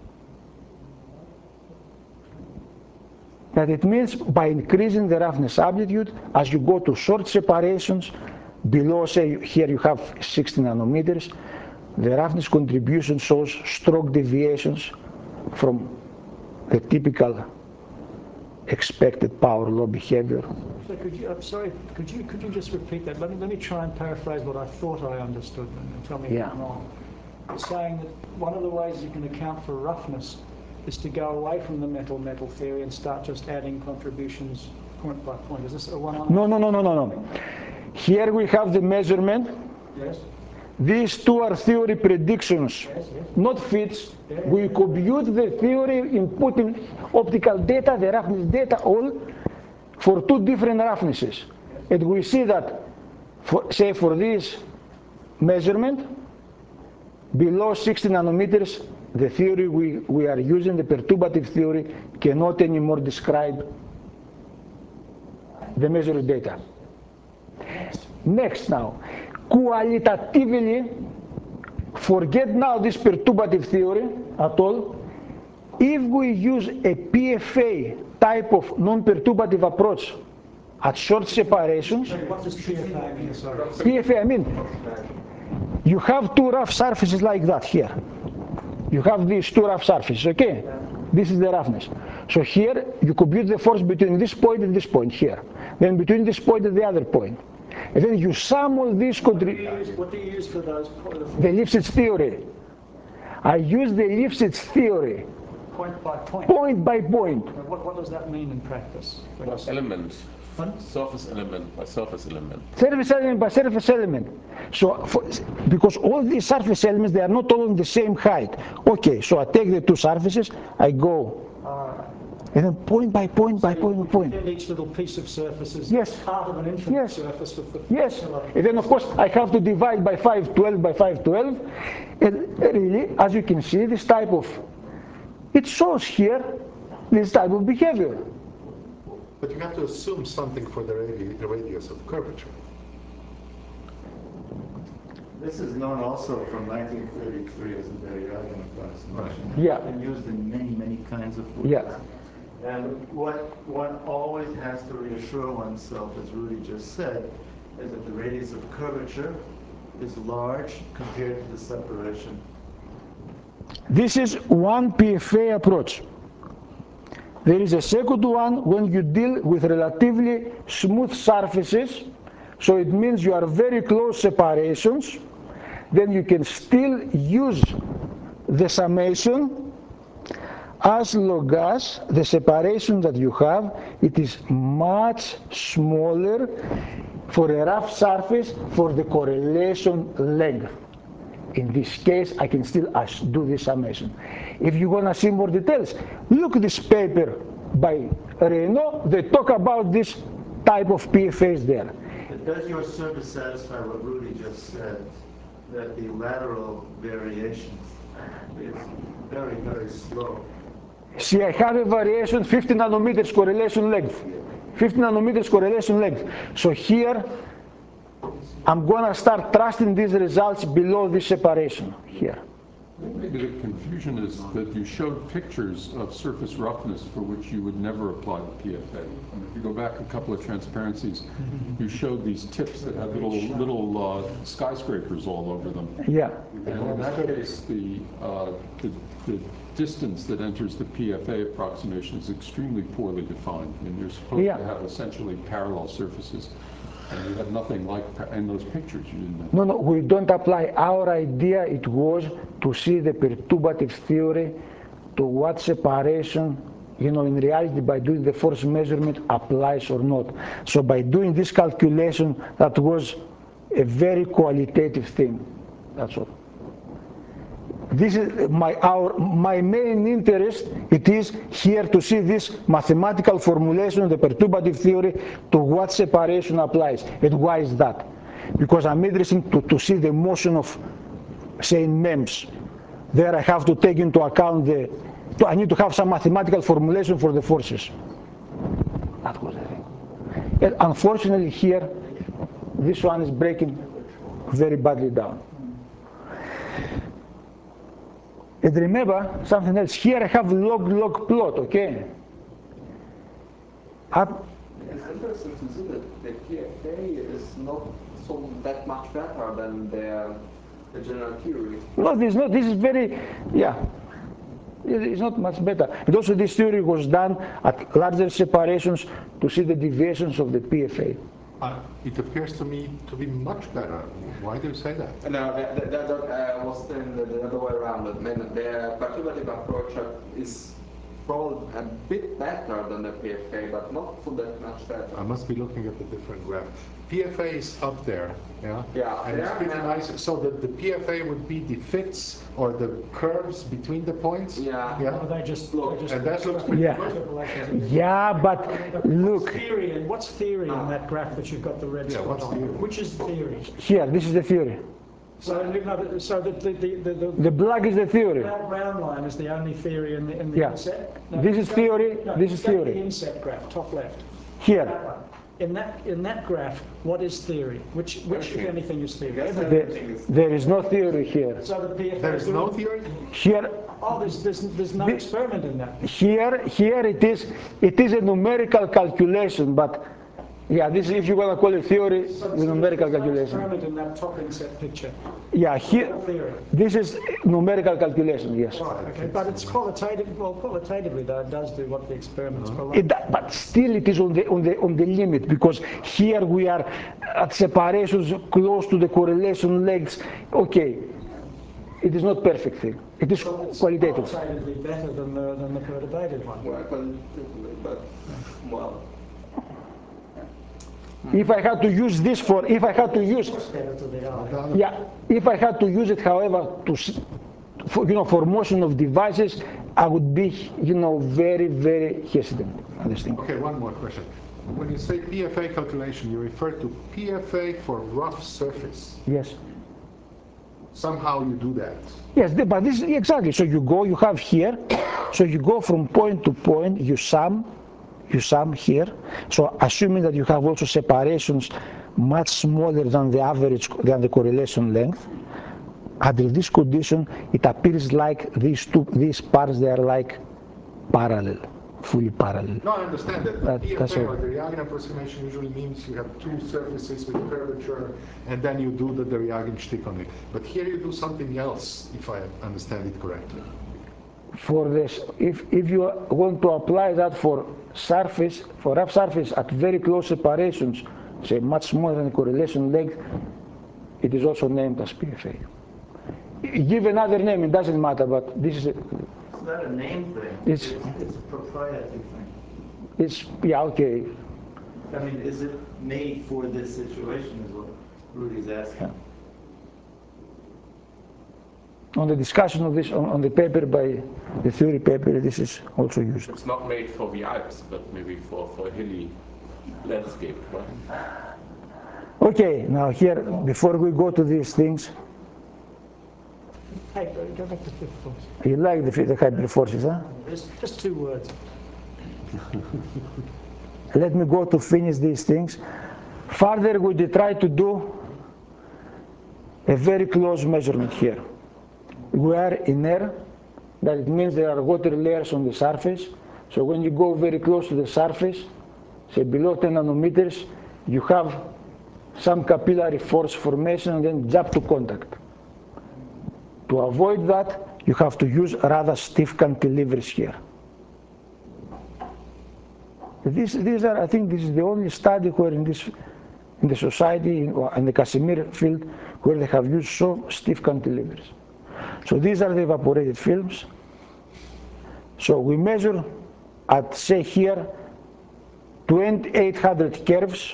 That it means by increasing the roughness amplitude, as you go to short separations, below, say, here you have 60 nanometers, the roughness contribution shows strong deviations from the typical expected power law behavior. So could you just repeat that? Let me try and paraphrase what I thought I understood and tell me if I'm wrong. You're saying that one of the ways you can account for roughness is to go away from the metal-metal theory and start just adding contributions point by point. Is this a one-on-one? No. Here we have the measurement. Yes. These two are theory predictions, Yes. not fits. Yeah. We compute the theory, inputting optical data, the roughness data, all for two different roughnesses. And we see that, for this measurement, below 60 nanometers, the theory we are using, the perturbative theory, cannot anymore describe the measured data. Next now, qualitatively, forget now this perturbative theory at all. If we use a PFA type of non-perturbative approach at short separations, What does PFA mean? Sorry. PFA, I mean, you have two rough surfaces like that here. You have these two rough surfaces, okay? This is the roughness. So here you compute the force between this point and this point here. Then between this point and the other point. And then you sum all these What do you use for those? The Lifshitz theory. I use the Lifshitz theory. Point by point. Point by point. What does that mean in practice? What element? Surface element by surface element. Surface element by surface element. So, because all these surface elements, they are not all on the same height. Okay, so I take the two surfaces, I go. And then point by point by point by point. And each little piece of surface is Yes. part of an infinite Yes. surface with the Yes. And then of course I have to divide by 512 by 512. And really, as you can see, this type of, it shows here this type of behavior. But you have to assume something for the radius of curvature. This is known also from 1933 as the Berry-Eigen approximation. Yeah. It's been used in many, many kinds of fluids. Yeah. And what one always has to reassure oneself, as Rudy just said, is that the radius of curvature is large compared to the separation. This is one PFA approach. There is a second one when you deal with relatively smooth surfaces, so it means you are very close separations, then you can still use the summation as long as the separation that you have, it is much smaller for a rough surface for the correlation length. In this case, I can still do this summation. If you want to see more details, look at this paper by Reynaud. They talk about this type of PFAs there. Does your surface satisfy what Rudy just said, that the lateral variation is very, very slow? See, I have a variation 50 nanometers correlation length. 50 nanometers correlation length. So here, I'm going to start trusting these results below this separation here. Maybe the confusion is that you showed pictures of surface roughness for which you would never apply the PFA. And if you go back a couple of transparencies, you showed these tips that had little skyscrapers all over them. Yeah. And in that case, the distance that enters the PFA approximation is extremely poorly defined. And you're supposed to have essentially parallel surfaces. And you have nothing like in those pictures. You didn't have. No, we don't apply. Our idea, it was to see the perturbative theory, to what separation, in reality, by doing the force measurement applies or not. So by doing this calculation, that was a very qualitative thing. That's all. This is my main interest. It is here to see this mathematical formulation of the perturbative theory to what separation applies. And why is that? Because I'm interested to see the motion of, say, MEMS. There I have to take into account I need to have some mathematical formulation for the forces. That was the thing. And unfortunately here, this one is breaking very badly down. And remember something else. Here I have log plot, okay? It's interesting to see that the PFA is not so that much better than the general theory. No, this is not. This is very, it's not much better. And also this theory was done at larger separations to see the deviations of the PFA. It appears to me to be much better. Why do you say that? No, that was the other way around. I mean, the perturbative approach is probably a bit better than the PFA, but not so that much better. I must be looking at the different graph. PFA is up there, yeah? Yeah. And it's pretty nice. So the PFA would be the fits or the curves between the points? Yeah. Yeah. They just And that looks pretty good. Yeah, but look. What's theory in that graph that you've got the red spot what's on? theory? Which is theory? Here, this is the theory. So The black is the theory. that round line is the only theory in the Yeah. inset? This is theory, this is go to theory. The inset graph, top left. Here. That one. In that graph, what is theory? Which if anything, is theory? There is no theory here. So the PFA There is no theory? Here, Oh, there's no experiment in that. here it is a numerical calculation, but Yeah, this is if you want to call it theory, So the numerical there's no calculation. experiment in that top inset picture. Yeah, here, Theory. this is numerical calculation, yes. Right, okay, but it's qualitative. Well, qualitatively, though, it does do what the experiments below. But still it is on the limit, because here we are at separations close to the correlation lengths. Okay, it is not perfect thing. It is qualitative. Qualitatively better than the perturbated one. Well, qualitatively, but well. If I had to use this if I had to use, Better to the eye. yeah, if I had to use it, however, for motion of devices, I would be, very, very hesitant on this thing. Okay, one more question. When you say PFA calculation, you refer to PFA for rough surface. Yes. Somehow you do that. Yes, but this is exactly. So you have here, so you go from point to point, you sum here. So assuming that you have also separations much smaller than the average, than the correlation length, under this condition, it appears like these parts, they are like parallel, fully parallel. No, I understand that. That's PFA, all. or the Derivative approximation, usually means you have two surfaces with curvature, and then you do the Derivative shtick on it. But here you do something else, if I understand it correctly. For this, if you want to apply that for rough surface at very close separations, say much smaller than the correlation length, it is also named as PFA. Give another name, it doesn't matter, but this is It's not a name thing. It's a proprietary thing. yeah, okay. I mean, is it made for this situation is what Rudy's asking. Yeah. On the discussion of this, on the paper by the theory paper, this is also used. It's not made for the Alps, but maybe for hilly landscape, right? Okay, now here, before we go to these things, Hey, go back to fifth force. you like the hybrid forces, huh? There's just 2 words. Let me go to finish these things. Further, we try to do a very close measurement here. We are in air, that it means there are water layers on the surface. So when you go very close to the surface, say below 10 nanometers, you have some capillary force formation and then jump to contact. To avoid that, you have to use rather stiff cantilevers here. These are, I think this is the only study where in the society, in the Casimir field, where they have used so stiff cantilevers. So these are the evaporated films. So we measure at, say here, 2800 curves,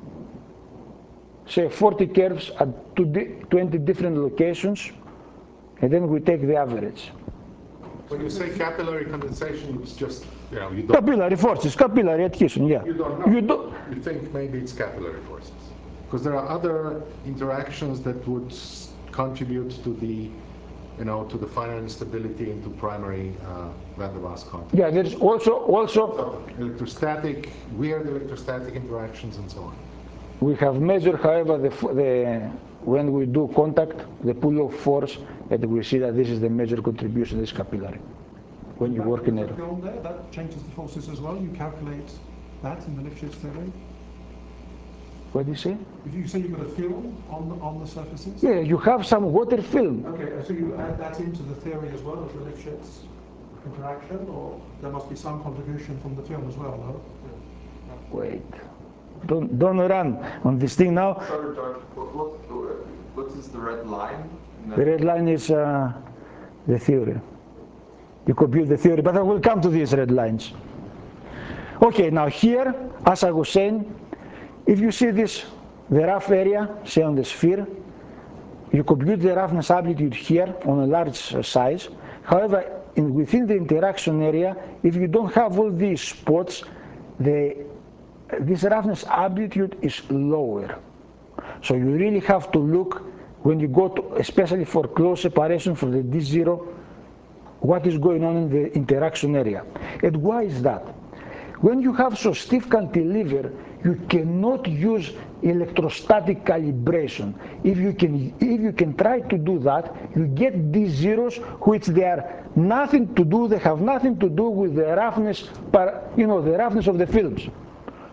say 40 curves at 20 different locations, and then we take the average. When you say capillary condensation, it's just, you don't... Capillary forces, capillary adhesion, yeah. You don't know. You think maybe it's capillary forces. Because there are other interactions that would contribute to the, to the final instability into primary van der Waals contact. Yeah, there's also electrostatic, weird electrostatic interactions and so on. We have measured, however, when we do contact, the pull-off force, and we see that this is the major contribution, this capillary, when you work in air. Film there, that changes the forces as well. You calculate that in the Lifshitz theory. What do you say? If you say you've got a film on the surfaces. Yeah, you have some water film. Okay, so you add that into the theory as well as the Lifshitz interaction, or there must be some contribution from the film as well, no? Wait, don't run on this thing now. Sorry, George, what is the red line? The red line is the theory. You compute the theory, but I will come to these red lines. Okay, now here, as I was saying, if you see this, the rough area, say on the sphere, you compute the roughness amplitude here on a large size. However, within the interaction area, if you don't have all these spots, this roughness amplitude is lower. So you really have to look when you go to, especially for close separation for the D0, what is going on in the interaction area. And why is that? When you have so stiff cantilever, you cannot use electrostatic calibration. If you can try to do that, you get these zeros which they are nothing to do, they have nothing to do with the roughness, the roughness of the films.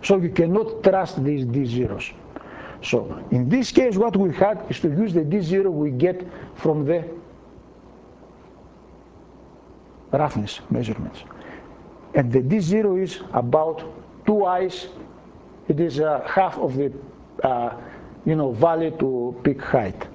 So you cannot trust these D0s. So in this case, what we had is to use the D0 we get from the roughness measurements. And the D0 is about 2 eyes. It is half of the valley to peak height.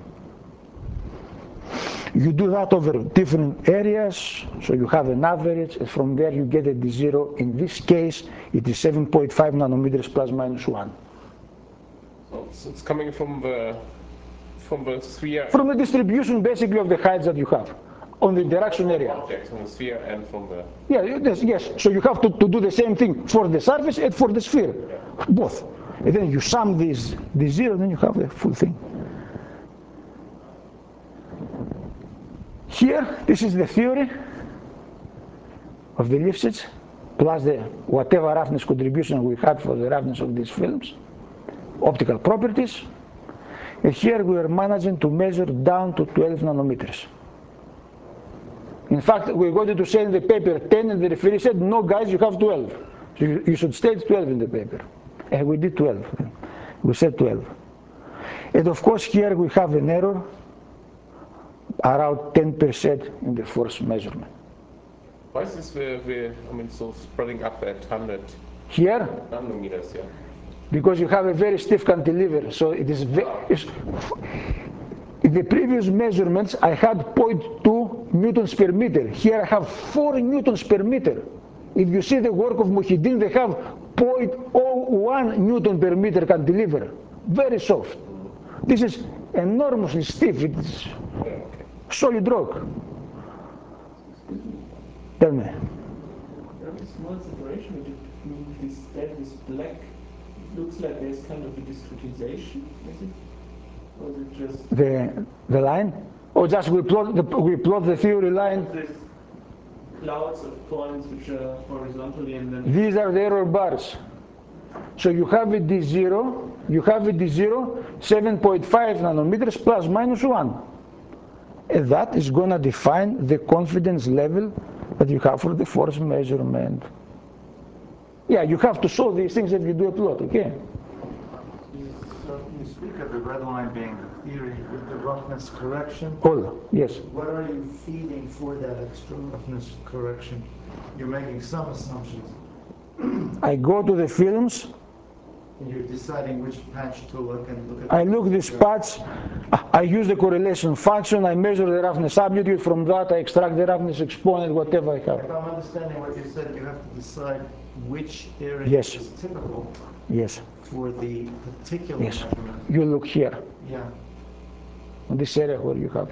You do that over different areas, so you have an average, and from there you get a D0. In this case, it is 7.5 nanometers plus minus 1. So it's coming from the sphere. From the distribution, basically, of the heights that you have on the interaction area. Objects from the sphere and from the. Yeah, yes. So you have to do the same thing for the surface and for the sphere, both. And then you sum these D0, then you have the full thing. Here, this is the theory of the Lifshitz, plus the whatever roughness contribution we had for the roughness of these films, optical properties. And here we are managing to measure down to 12 nanometers. In fact, we wanted to say in the paper 10, and the referee said, no guys, you have 12. So you should state 12 in the paper. And we did 12. We said 12. And of course here we have an error around 10% in the force measurement. Why is this so spreading up at 100 Here? nanometers, yeah? Because you have a very stiff cantilever, so it is in the previous measurements I had 0.2 newtons per meter. Here I have 4 newtons per meter. If you see the work of Muhyiddin, they have 0.01 newton per meter cantilever. Very soft. This is enormously stiff. It is solid rock. Tell me. Very small separation between this dead, this black. It looks like there's kind of a discretization, is it? Or is it just the line? Or just we plot the theory line? There's clouds of points which are horizontally and then. These are the error bars. So you have a D0, 7.5 nanometers plus minus 1. And that is going to define the confidence level that you have for the force measurement. Yeah, you have to solve these things if you do a plot, okay? So you speak of the red line being the theory with the roughness correction. All, yes. What are you feeding for that extra roughness correction? You're making some assumptions. I go to the films. And you're deciding which patch to look and look at. I look this patch. I use the correlation function. I measure the roughness amplitude. From that, I extract the roughness exponent, whatever I have. If I'm understanding what you said, you have to decide which area Yes. is typical Yes. for the particular Yes. measurement. You look here, Yeah. on this area where you have.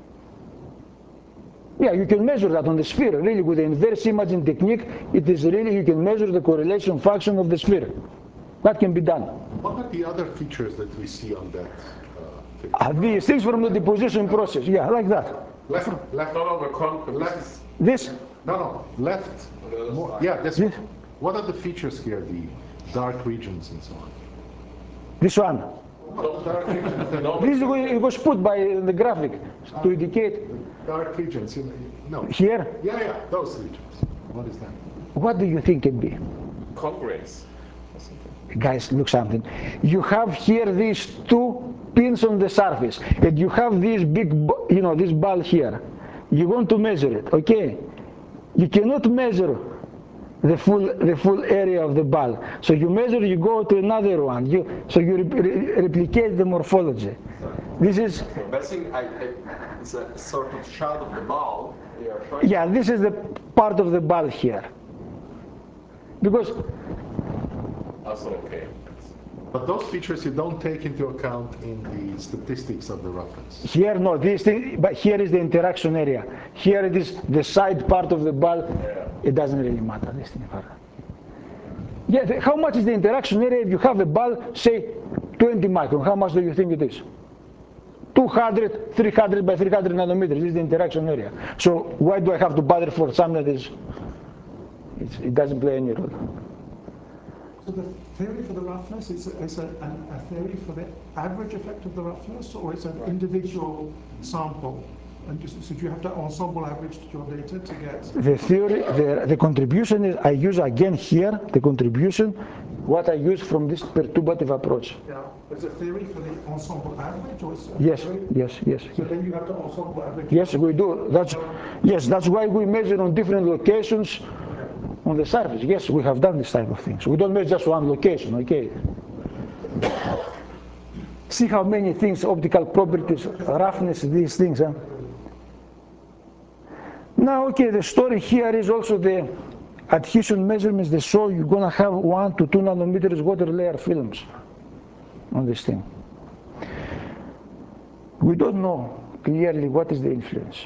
Yeah, you can measure that on the sphere. Really, with the inverse imaging technique, it is really, you can measure the correlation function of the sphere. That can be done. What are the other features that we see on that picture? These things from the deposition process. Yeah, like that. Left. Left. This? No, left. Yeah, this one. What are the features here, the dark regions and so on? This one. Dark regions. This it was put by the graphic to indicate. Dark regions. No. Here? Yeah, those regions. What is that? What do you think it be? Congruence. Guys, look something. You have here these 2 pins on the surface, and you have this big, this ball here. You want to measure it, okay? You cannot measure the full area of the ball. So you measure, you go to another one. So you replicate the morphology. This is. Basically, it's a sort of shot of the ball. Yeah, this is the part of the ball here. Because. Also okay. But those features you don't take into account in the statistics of the roughness. Here, no, this thing, but here is the interaction area. Here it is the side part of the ball. It doesn't really matter, this thing. Yeah, how much is the interaction area if you have a ball, say 20 micron? How much do you think it is? 200, 300 by 300 nanometers is the interaction area. So why do I have to bother for something that is, it doesn't play any role? So the theory for the roughness is a theory for the average effect of the roughness, or it's an individual sample? And so do you have to ensemble average your data to get? The theory, the contribution is, I use again here, the contribution what I use from this perturbative approach. Yeah, it's a theory for the ensemble average, or it's a Yes, theory? yes, yes. So then you have to ensemble average. Yes, we do. That's why we measure on different locations on the surface. Yes, we have done this type of things. We don't measure just one location, okay? See how many things, optical properties, roughness, these things. Huh? Now, okay, the story here is also the adhesion measurements. They show you're going to have 1 to 2 nanometers water layer films on this thing. We don't know clearly what is the influence.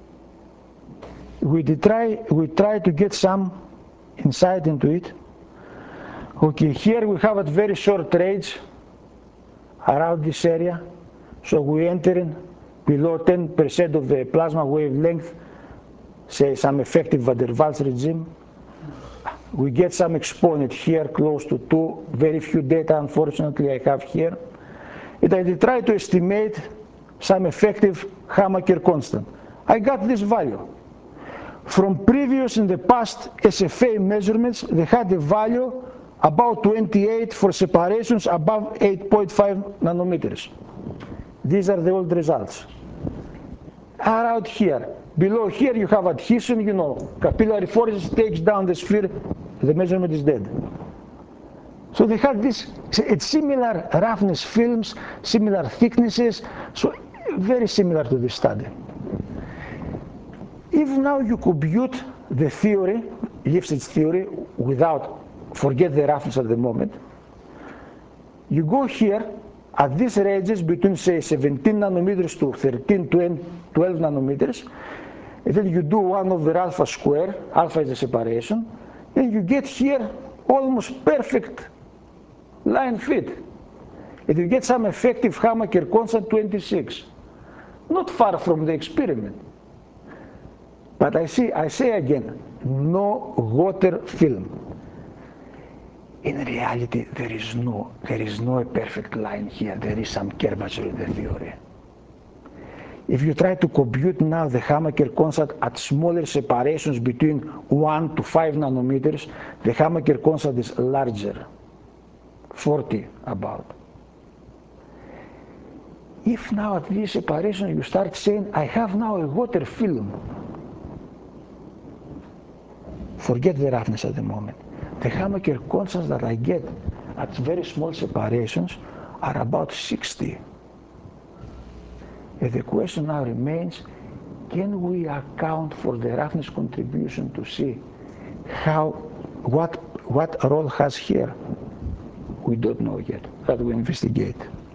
We try to get some insight into it. Okay, here we have at very short range around this area. So we enter in below 10% of the plasma wavelength, say some effective van der Waals regime. We get some exponent here close to 2, very few data unfortunately I have here. And I try to estimate some effective Hamaker constant. I got this value. From previous in the past SFA measurements, they had a value about 28 for separations above 8.5 nanometers. These are the old results. Around here, below here you have adhesion, you know, capillary forces takes down the sphere, the measurement is dead. So they had this, it's similar roughness films, similar thicknesses, so very similar to this study. If now you compute the theory, Lifshitz theory, without, forget the roughness at the moment, you go here at these ranges between say 17 nanometers to 13, 12 nanometers, and then you do 1 over alpha square, alpha is the separation, and you get here almost perfect line fit. And you get some effective Hamaker constant 26. Not far from the experiment. But I say again, no water film. In reality, there is no a perfect line here. There is some curvature in the theory. If you try to compute now the Hamaker constant at smaller separations between 1 to 5 nanometers, the Hamaker constant is larger, 40 about. If now at this separation you start saying, I have now a water film, forget the roughness at the moment. The Hamaker constants that I get at very small separations are about 60. And the question now remains, can we account for the roughness contribution to see what role has here? We don't know yet. That we investigate.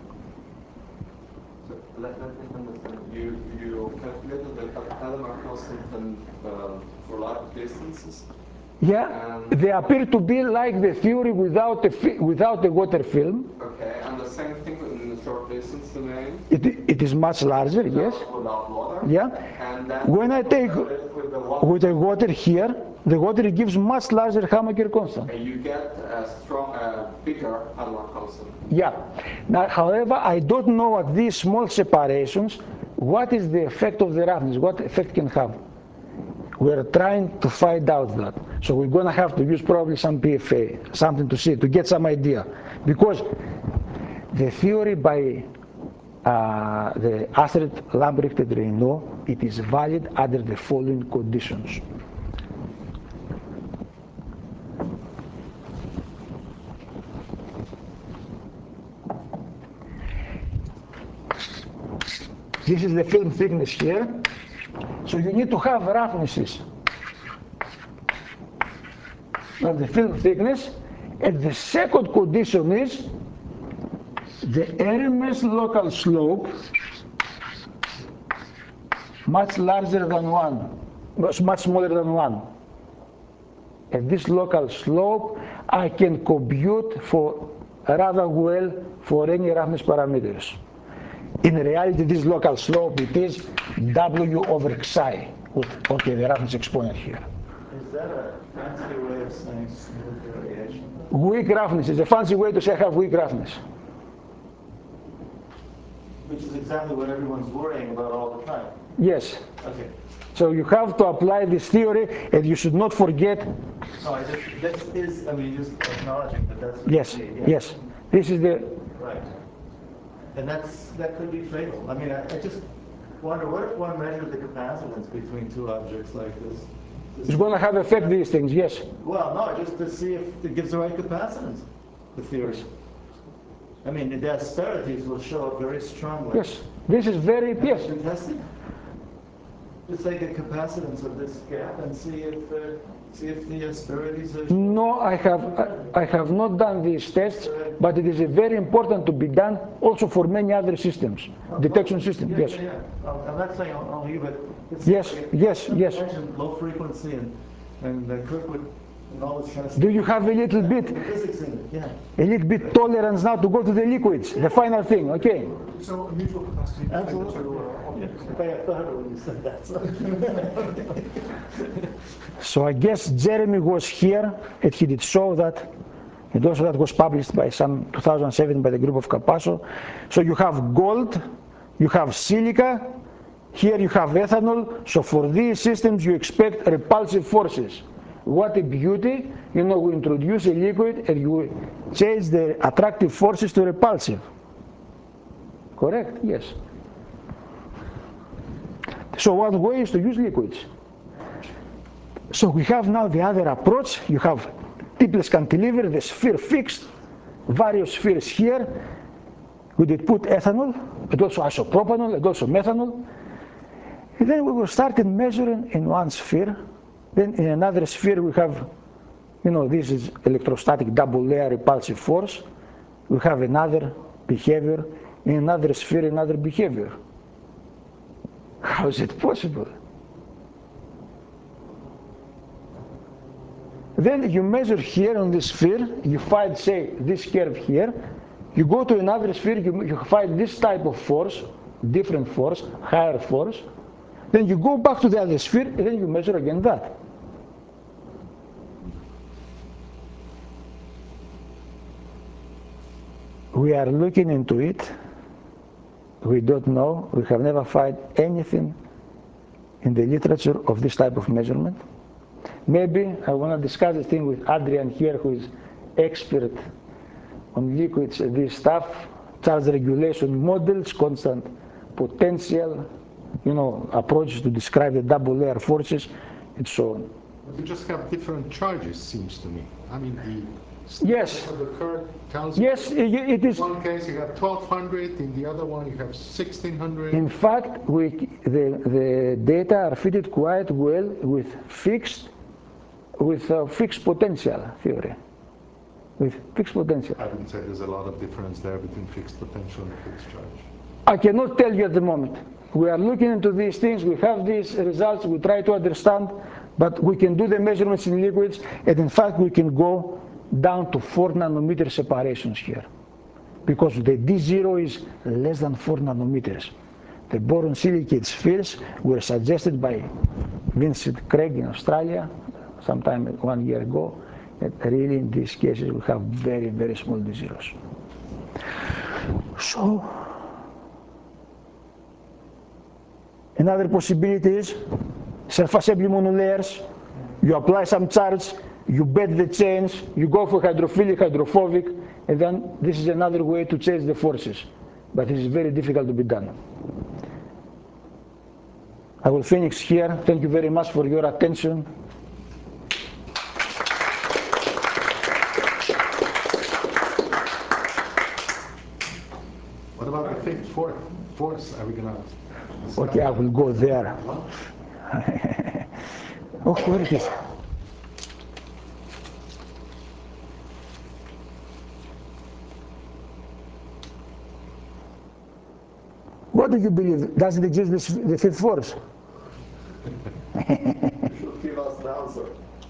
So let me understand. You calculated the Hadamard constant for large distances? Yeah, they appear to be like the theory without the water film. Okay, and the same thing in the short distance domain? It is much larger, yes. Without water? Yeah. And then When I take with the water here, the water gives much larger Hamaker constant. and you get a bigger Hadamard constant. Yeah. Now, however, I don't know at these small separations what is the effect of the roughness, what effect can have. We're trying to find out that. So we're going to have to use probably some PFA, something to see, to get some idea. Because the theory by the Astrid Lambrecht and Reynaud, it is valid under the following conditions. This is the film thickness here. So you need to have roughnesses of the film thickness, and the second condition is the Hermes local slope much larger than 1, much smaller than 1. And this local slope I can compute for rather well for any roughness parameters. In reality, this local slope, it is W over Xi. Okay, the roughness exponent here. Is that a fancy way of saying smooth variation? Weak roughness is a fancy way to say I have weak roughness. Which is exactly what everyone's worrying about all the time. Yes. Okay. So you have to apply this theory, and you should not forget. No, this is, I mean, just acknowledging that that's what Yes, you see, yeah. yes. This is the. Right. And that could be fatal. I mean, I just wonder, what if one measured the capacitance between two objects like this? It's going to have effect these things, yes. Well, no, just to see if it gives the right capacitance, the theory. I mean, the asperities will show up very strongly. Yes, this is very, Have yes. you been tested? Just take the capacitance of this gap and see if the asperities are... No, I have not done these tests, but it is very important to be done also for many other systems, detection systems, Yeah, yes. yeah, yeah. I'm not saying only you, but... It's Yes, yes, yes. mentioned low frequency and Kirkwood and all this kind of stuff. Do you have a little bit, Physics in it, yeah. a little bit tolerance now to go to the liquids, the final thing, okay? So a mutual capacity between the Absolutely. two objects. I thought when you said that. So I guess Jeremy was here, and he did show that, and also that was published by some 2007 by the group of Capasso. So you have gold, you have silica, here you have ethanol. So for these systems you expect repulsive forces. What a beauty, you know, we introduce a liquid and you change the attractive forces to repulsive. Correct? Yes. So one way is to use liquids. So we have now the other approach. You have tipless cantilever, the sphere fixed, various spheres here. We did put ethanol, and also isopropanol, and also methanol. And then we will start measuring in one sphere. Then in another sphere we have, you know, this is electrostatic double layer repulsive force. We have another behavior. In another sphere, another behavior. How is it possible? Then you measure here on this sphere, you find, say, this curve here. You go to another sphere, you find this type of force, different force, higher force. Then you go back to the other sphere, and then you measure again that. We are looking into it. We don't know. We have never found anything in the literature of this type of measurement. Maybe I want to discuss the thing with Adrian here, who is expert on liquids and this stuff, charge regulation models, constant potential, you know, approaches to describe the double layer forces, and so on. But you just have different charges, seems to me. I mean, the yes, of the curve tells you. Yes, it is. In one case you have 1200, in the other one you have 1600. In fact, the data are fitted quite well with fixed potential theory. With fixed potential. I wouldn't say there's a lot of difference there between fixed potential and fixed charge. I cannot tell you at the moment. We are looking into these things, we have these results, we try to understand, but we can do the measurements in liquids, and in fact we can go down to 4 nanometer separations here, because the D0 is less than 4 nanometers. The boron silicate spheres were suggested by Vincent Craig in Australia sometime 1 year ago, that really in these cases we have very, very small D0s. So, another possibility is self-assembly monolayers. You apply some charge, you bend the chains, you go for hydrophilic, hydrophobic, and then this is another way to change the forces. But it is very difficult to be done. I will finish here. Thank you very much for your attention. What about the fifth force? Are we going to... Okay, I will go there. Oh, where it is? What do you believe? Does it exist, the fifth force? You should give us the answer.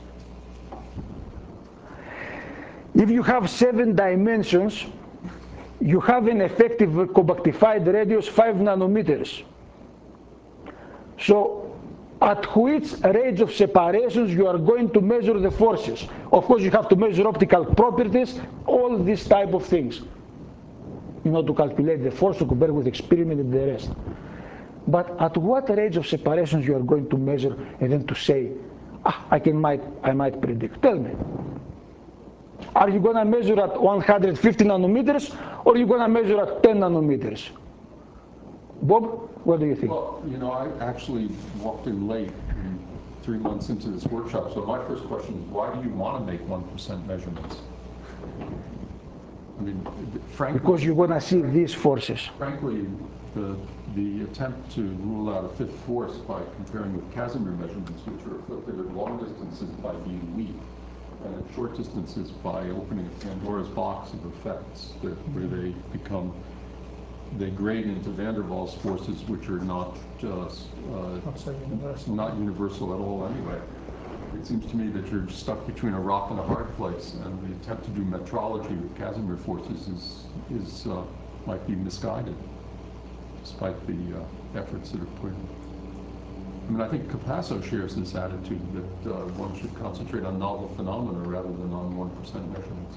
If you have 7 dimensions, you have an effective combactified radius 5 nanometers. So at which range of separations you are going to measure the forces? Of course you have to measure optical properties, all these type of things. to calculate the force to compare with experiment and the rest. But at what range of separations you are going to measure and then to say, I might predict? Tell me. Are you going to measure at 150 nanometers or are you going to measure at 10 nanometers? Bob, what do you think? Well, I actually walked in late, 3 months into this workshop, so my first question is, why do you want to make 1% measurements? I mean, frankly... Because you're going to see these forces. Frankly, the attempt to rule out a fifth force by comparing with Casimir measurements, which are afflicted at long distances by being weak, and at short distances by opening a Pandora's box of effects where they grade into van der Waals forces, which are not universal at all anyway. It seems to me that you're stuck between a rock and a hard place, and the attempt to do metrology with Casimir forces might be misguided, despite the efforts that are put in. I mean, I think Capasso shares this attitude that one should concentrate on novel phenomena rather than on 1% measurements.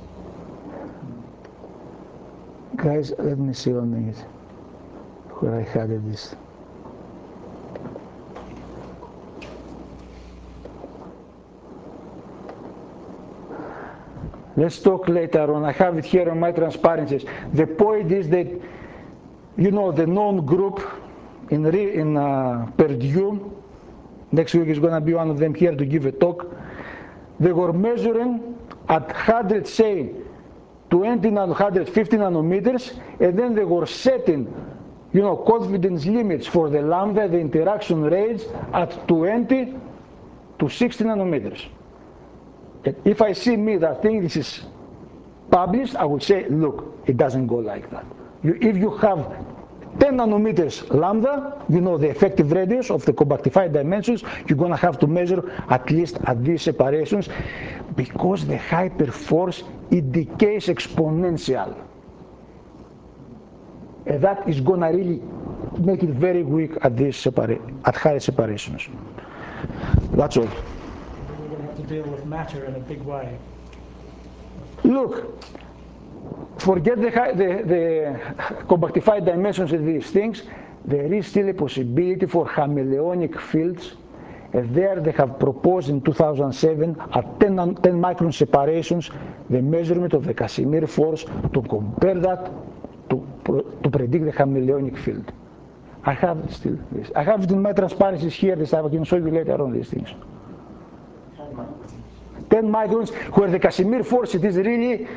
Guys, let me see 1 minute where I had this. Let's talk later on. I have it here on my transparencies. The point is that, the known group in Purdue, next week is going to be one of them here to give a talk. They were measuring at 150 nanometers, and then they were setting, confidence limits for the lambda, the interaction rates, at 20 to 60 nanometers. And if I see that thing, this is published, I would say, look, it doesn't go like that. If you have 10 nanometers lambda, the effective radius of the compactified dimensions, you're going to have to measure at least at these separations, because the hyperforce, it decays exponential. And that is going to really make it very weak at higher separations. That's all. We're going to have to deal with matter in a big way. Look, forget the compactified dimensions of these things. There is still a possibility for chameleonic fields. And there they have proposed in 2007 at 10 micron separations the measurement of the Casimir force to compare that to predict the chameleonic field. I have still this. I have it in my transparencies here. This I can show you later on these things. 10 microns, where the Casimir force, it is really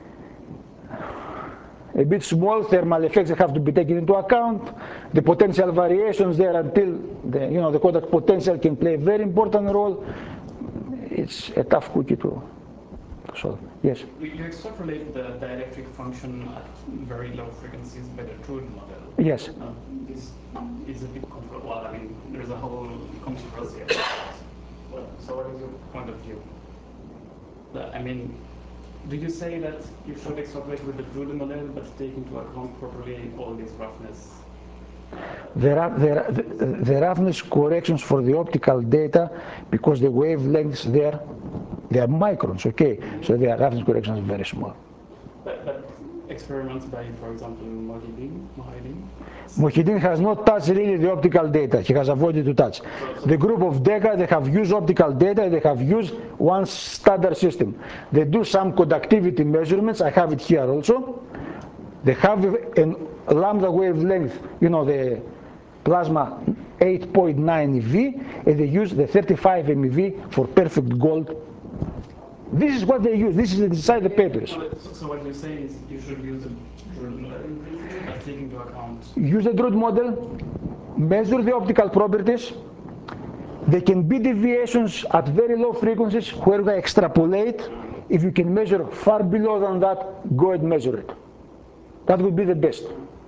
a bit small. Thermal effects have to be taken into account. The potential variations there until the contact potential can play a very important role. It's a tough cookie to solve. Yes? You extrapolate the dielectric function at very low frequencies by the Drude model. Yes. This is a bit controversial. Well, I mean, there's a whole controversy about that. So what is your point of view? I mean, do you say that you should extrapolate with the Drude model, but take into account properly all this roughness? The roughness corrections for the optical data, because the wavelengths there, they are microns, okay? So the roughness corrections are very small. But experiments by, for example, Mohideen? Mohideen has not touched really the optical data. He has avoided to touch. The group of DECA, they have used optical data. They have used one standard system. They do some conductivity measurements. I have it here also. They have a lambda wavelength, the plasma 8.9 eV, and they use the 35 MeV for perfect gold. This is what they use. This is inside the papers. So what you're saying is you should use the Drude model, but take into account... Use the Drude model, measure the optical properties. There can be deviations at very low frequencies where we extrapolate. If you can measure far below than that, go and measure it. That would be the best.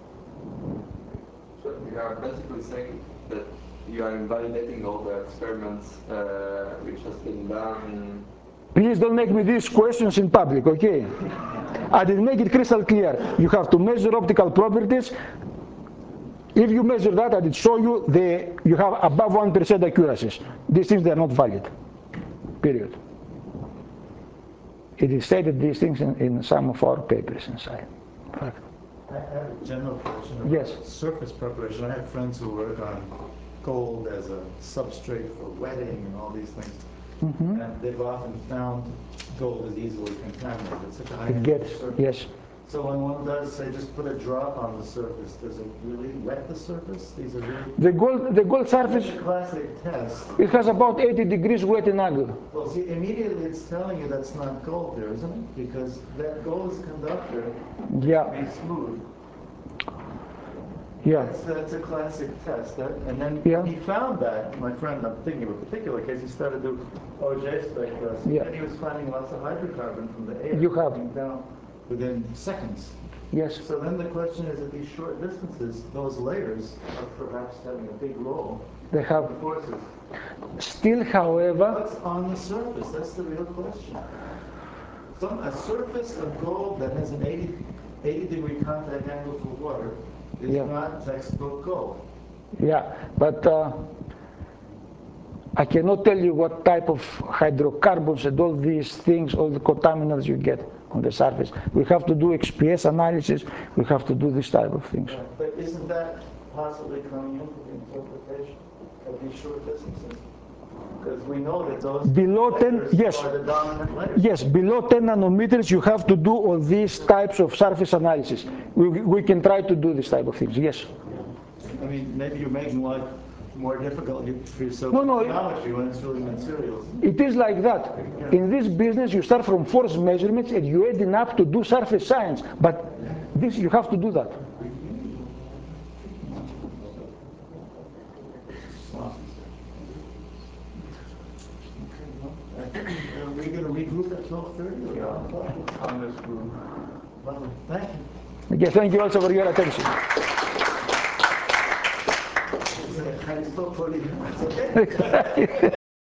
So you are basically saying that you are invalidating all the experiments which has been done. Please don't make me these questions in public, okay? I did make it crystal clear. You have to measure optical properties. If you measure that, I did show you you have above 1% accuracies. These things, they are not valid. Period. It is stated these things in some of our papers inside. In fact. I have a general question about Yes. surface preparation. I have friends who work on gold as a substrate for wetting and all these things. Mm-hmm. And they've often found gold is easily contaminated. It's such a high surface. Yes. So when one does, say, just put a drop on the surface, does it really wet the surface? These are really... The gold surface, It's a classic test. it has about 80 degrees wetting angle. Well, see, immediately it's telling you that's not gold there, isn't it? Because that gold is conductor Yeah. be smooth. Yeah. That's a classic test. And then Yeah. he found that, my friend, I'm thinking of a particular case, he started to do OJ spectroscopy, Yeah. and he was finding lots of hydrocarbon from the air. You have. coming down within seconds. Yes. So then the question is, at these short distances, those layers are perhaps having a big role They have. in the forces. Still, however, What's on the surface? That's the real question. A surface of gold that has an 80-degree contact angle to water is Yeah. not textbook gold. yeah, but I cannot tell you what type of hydrocarbons and all these things, all the contaminants you get on the surface. We have to do XPS analysis. We have to do this type of things. But isn't that possibly coming into the interpretation of these short distances? Because we know that those Below 10, layers yes. are the dominant layers. Yes, below 10 nanometers, you have to do all these types of surface analysis. We can try to do this type of things, yes. I mean, maybe you're making life more difficult for yourself No, no. in geometry when it's really materials. It is like that. In this business, you start from force measurements and you add up to do surface science. But this, you have to do that. Are we going to regroup at 12:30 or 1 o'clock? On this room. Lovely. Thank you. Okay, thank you also for your attention. I spoke for you. It's okay.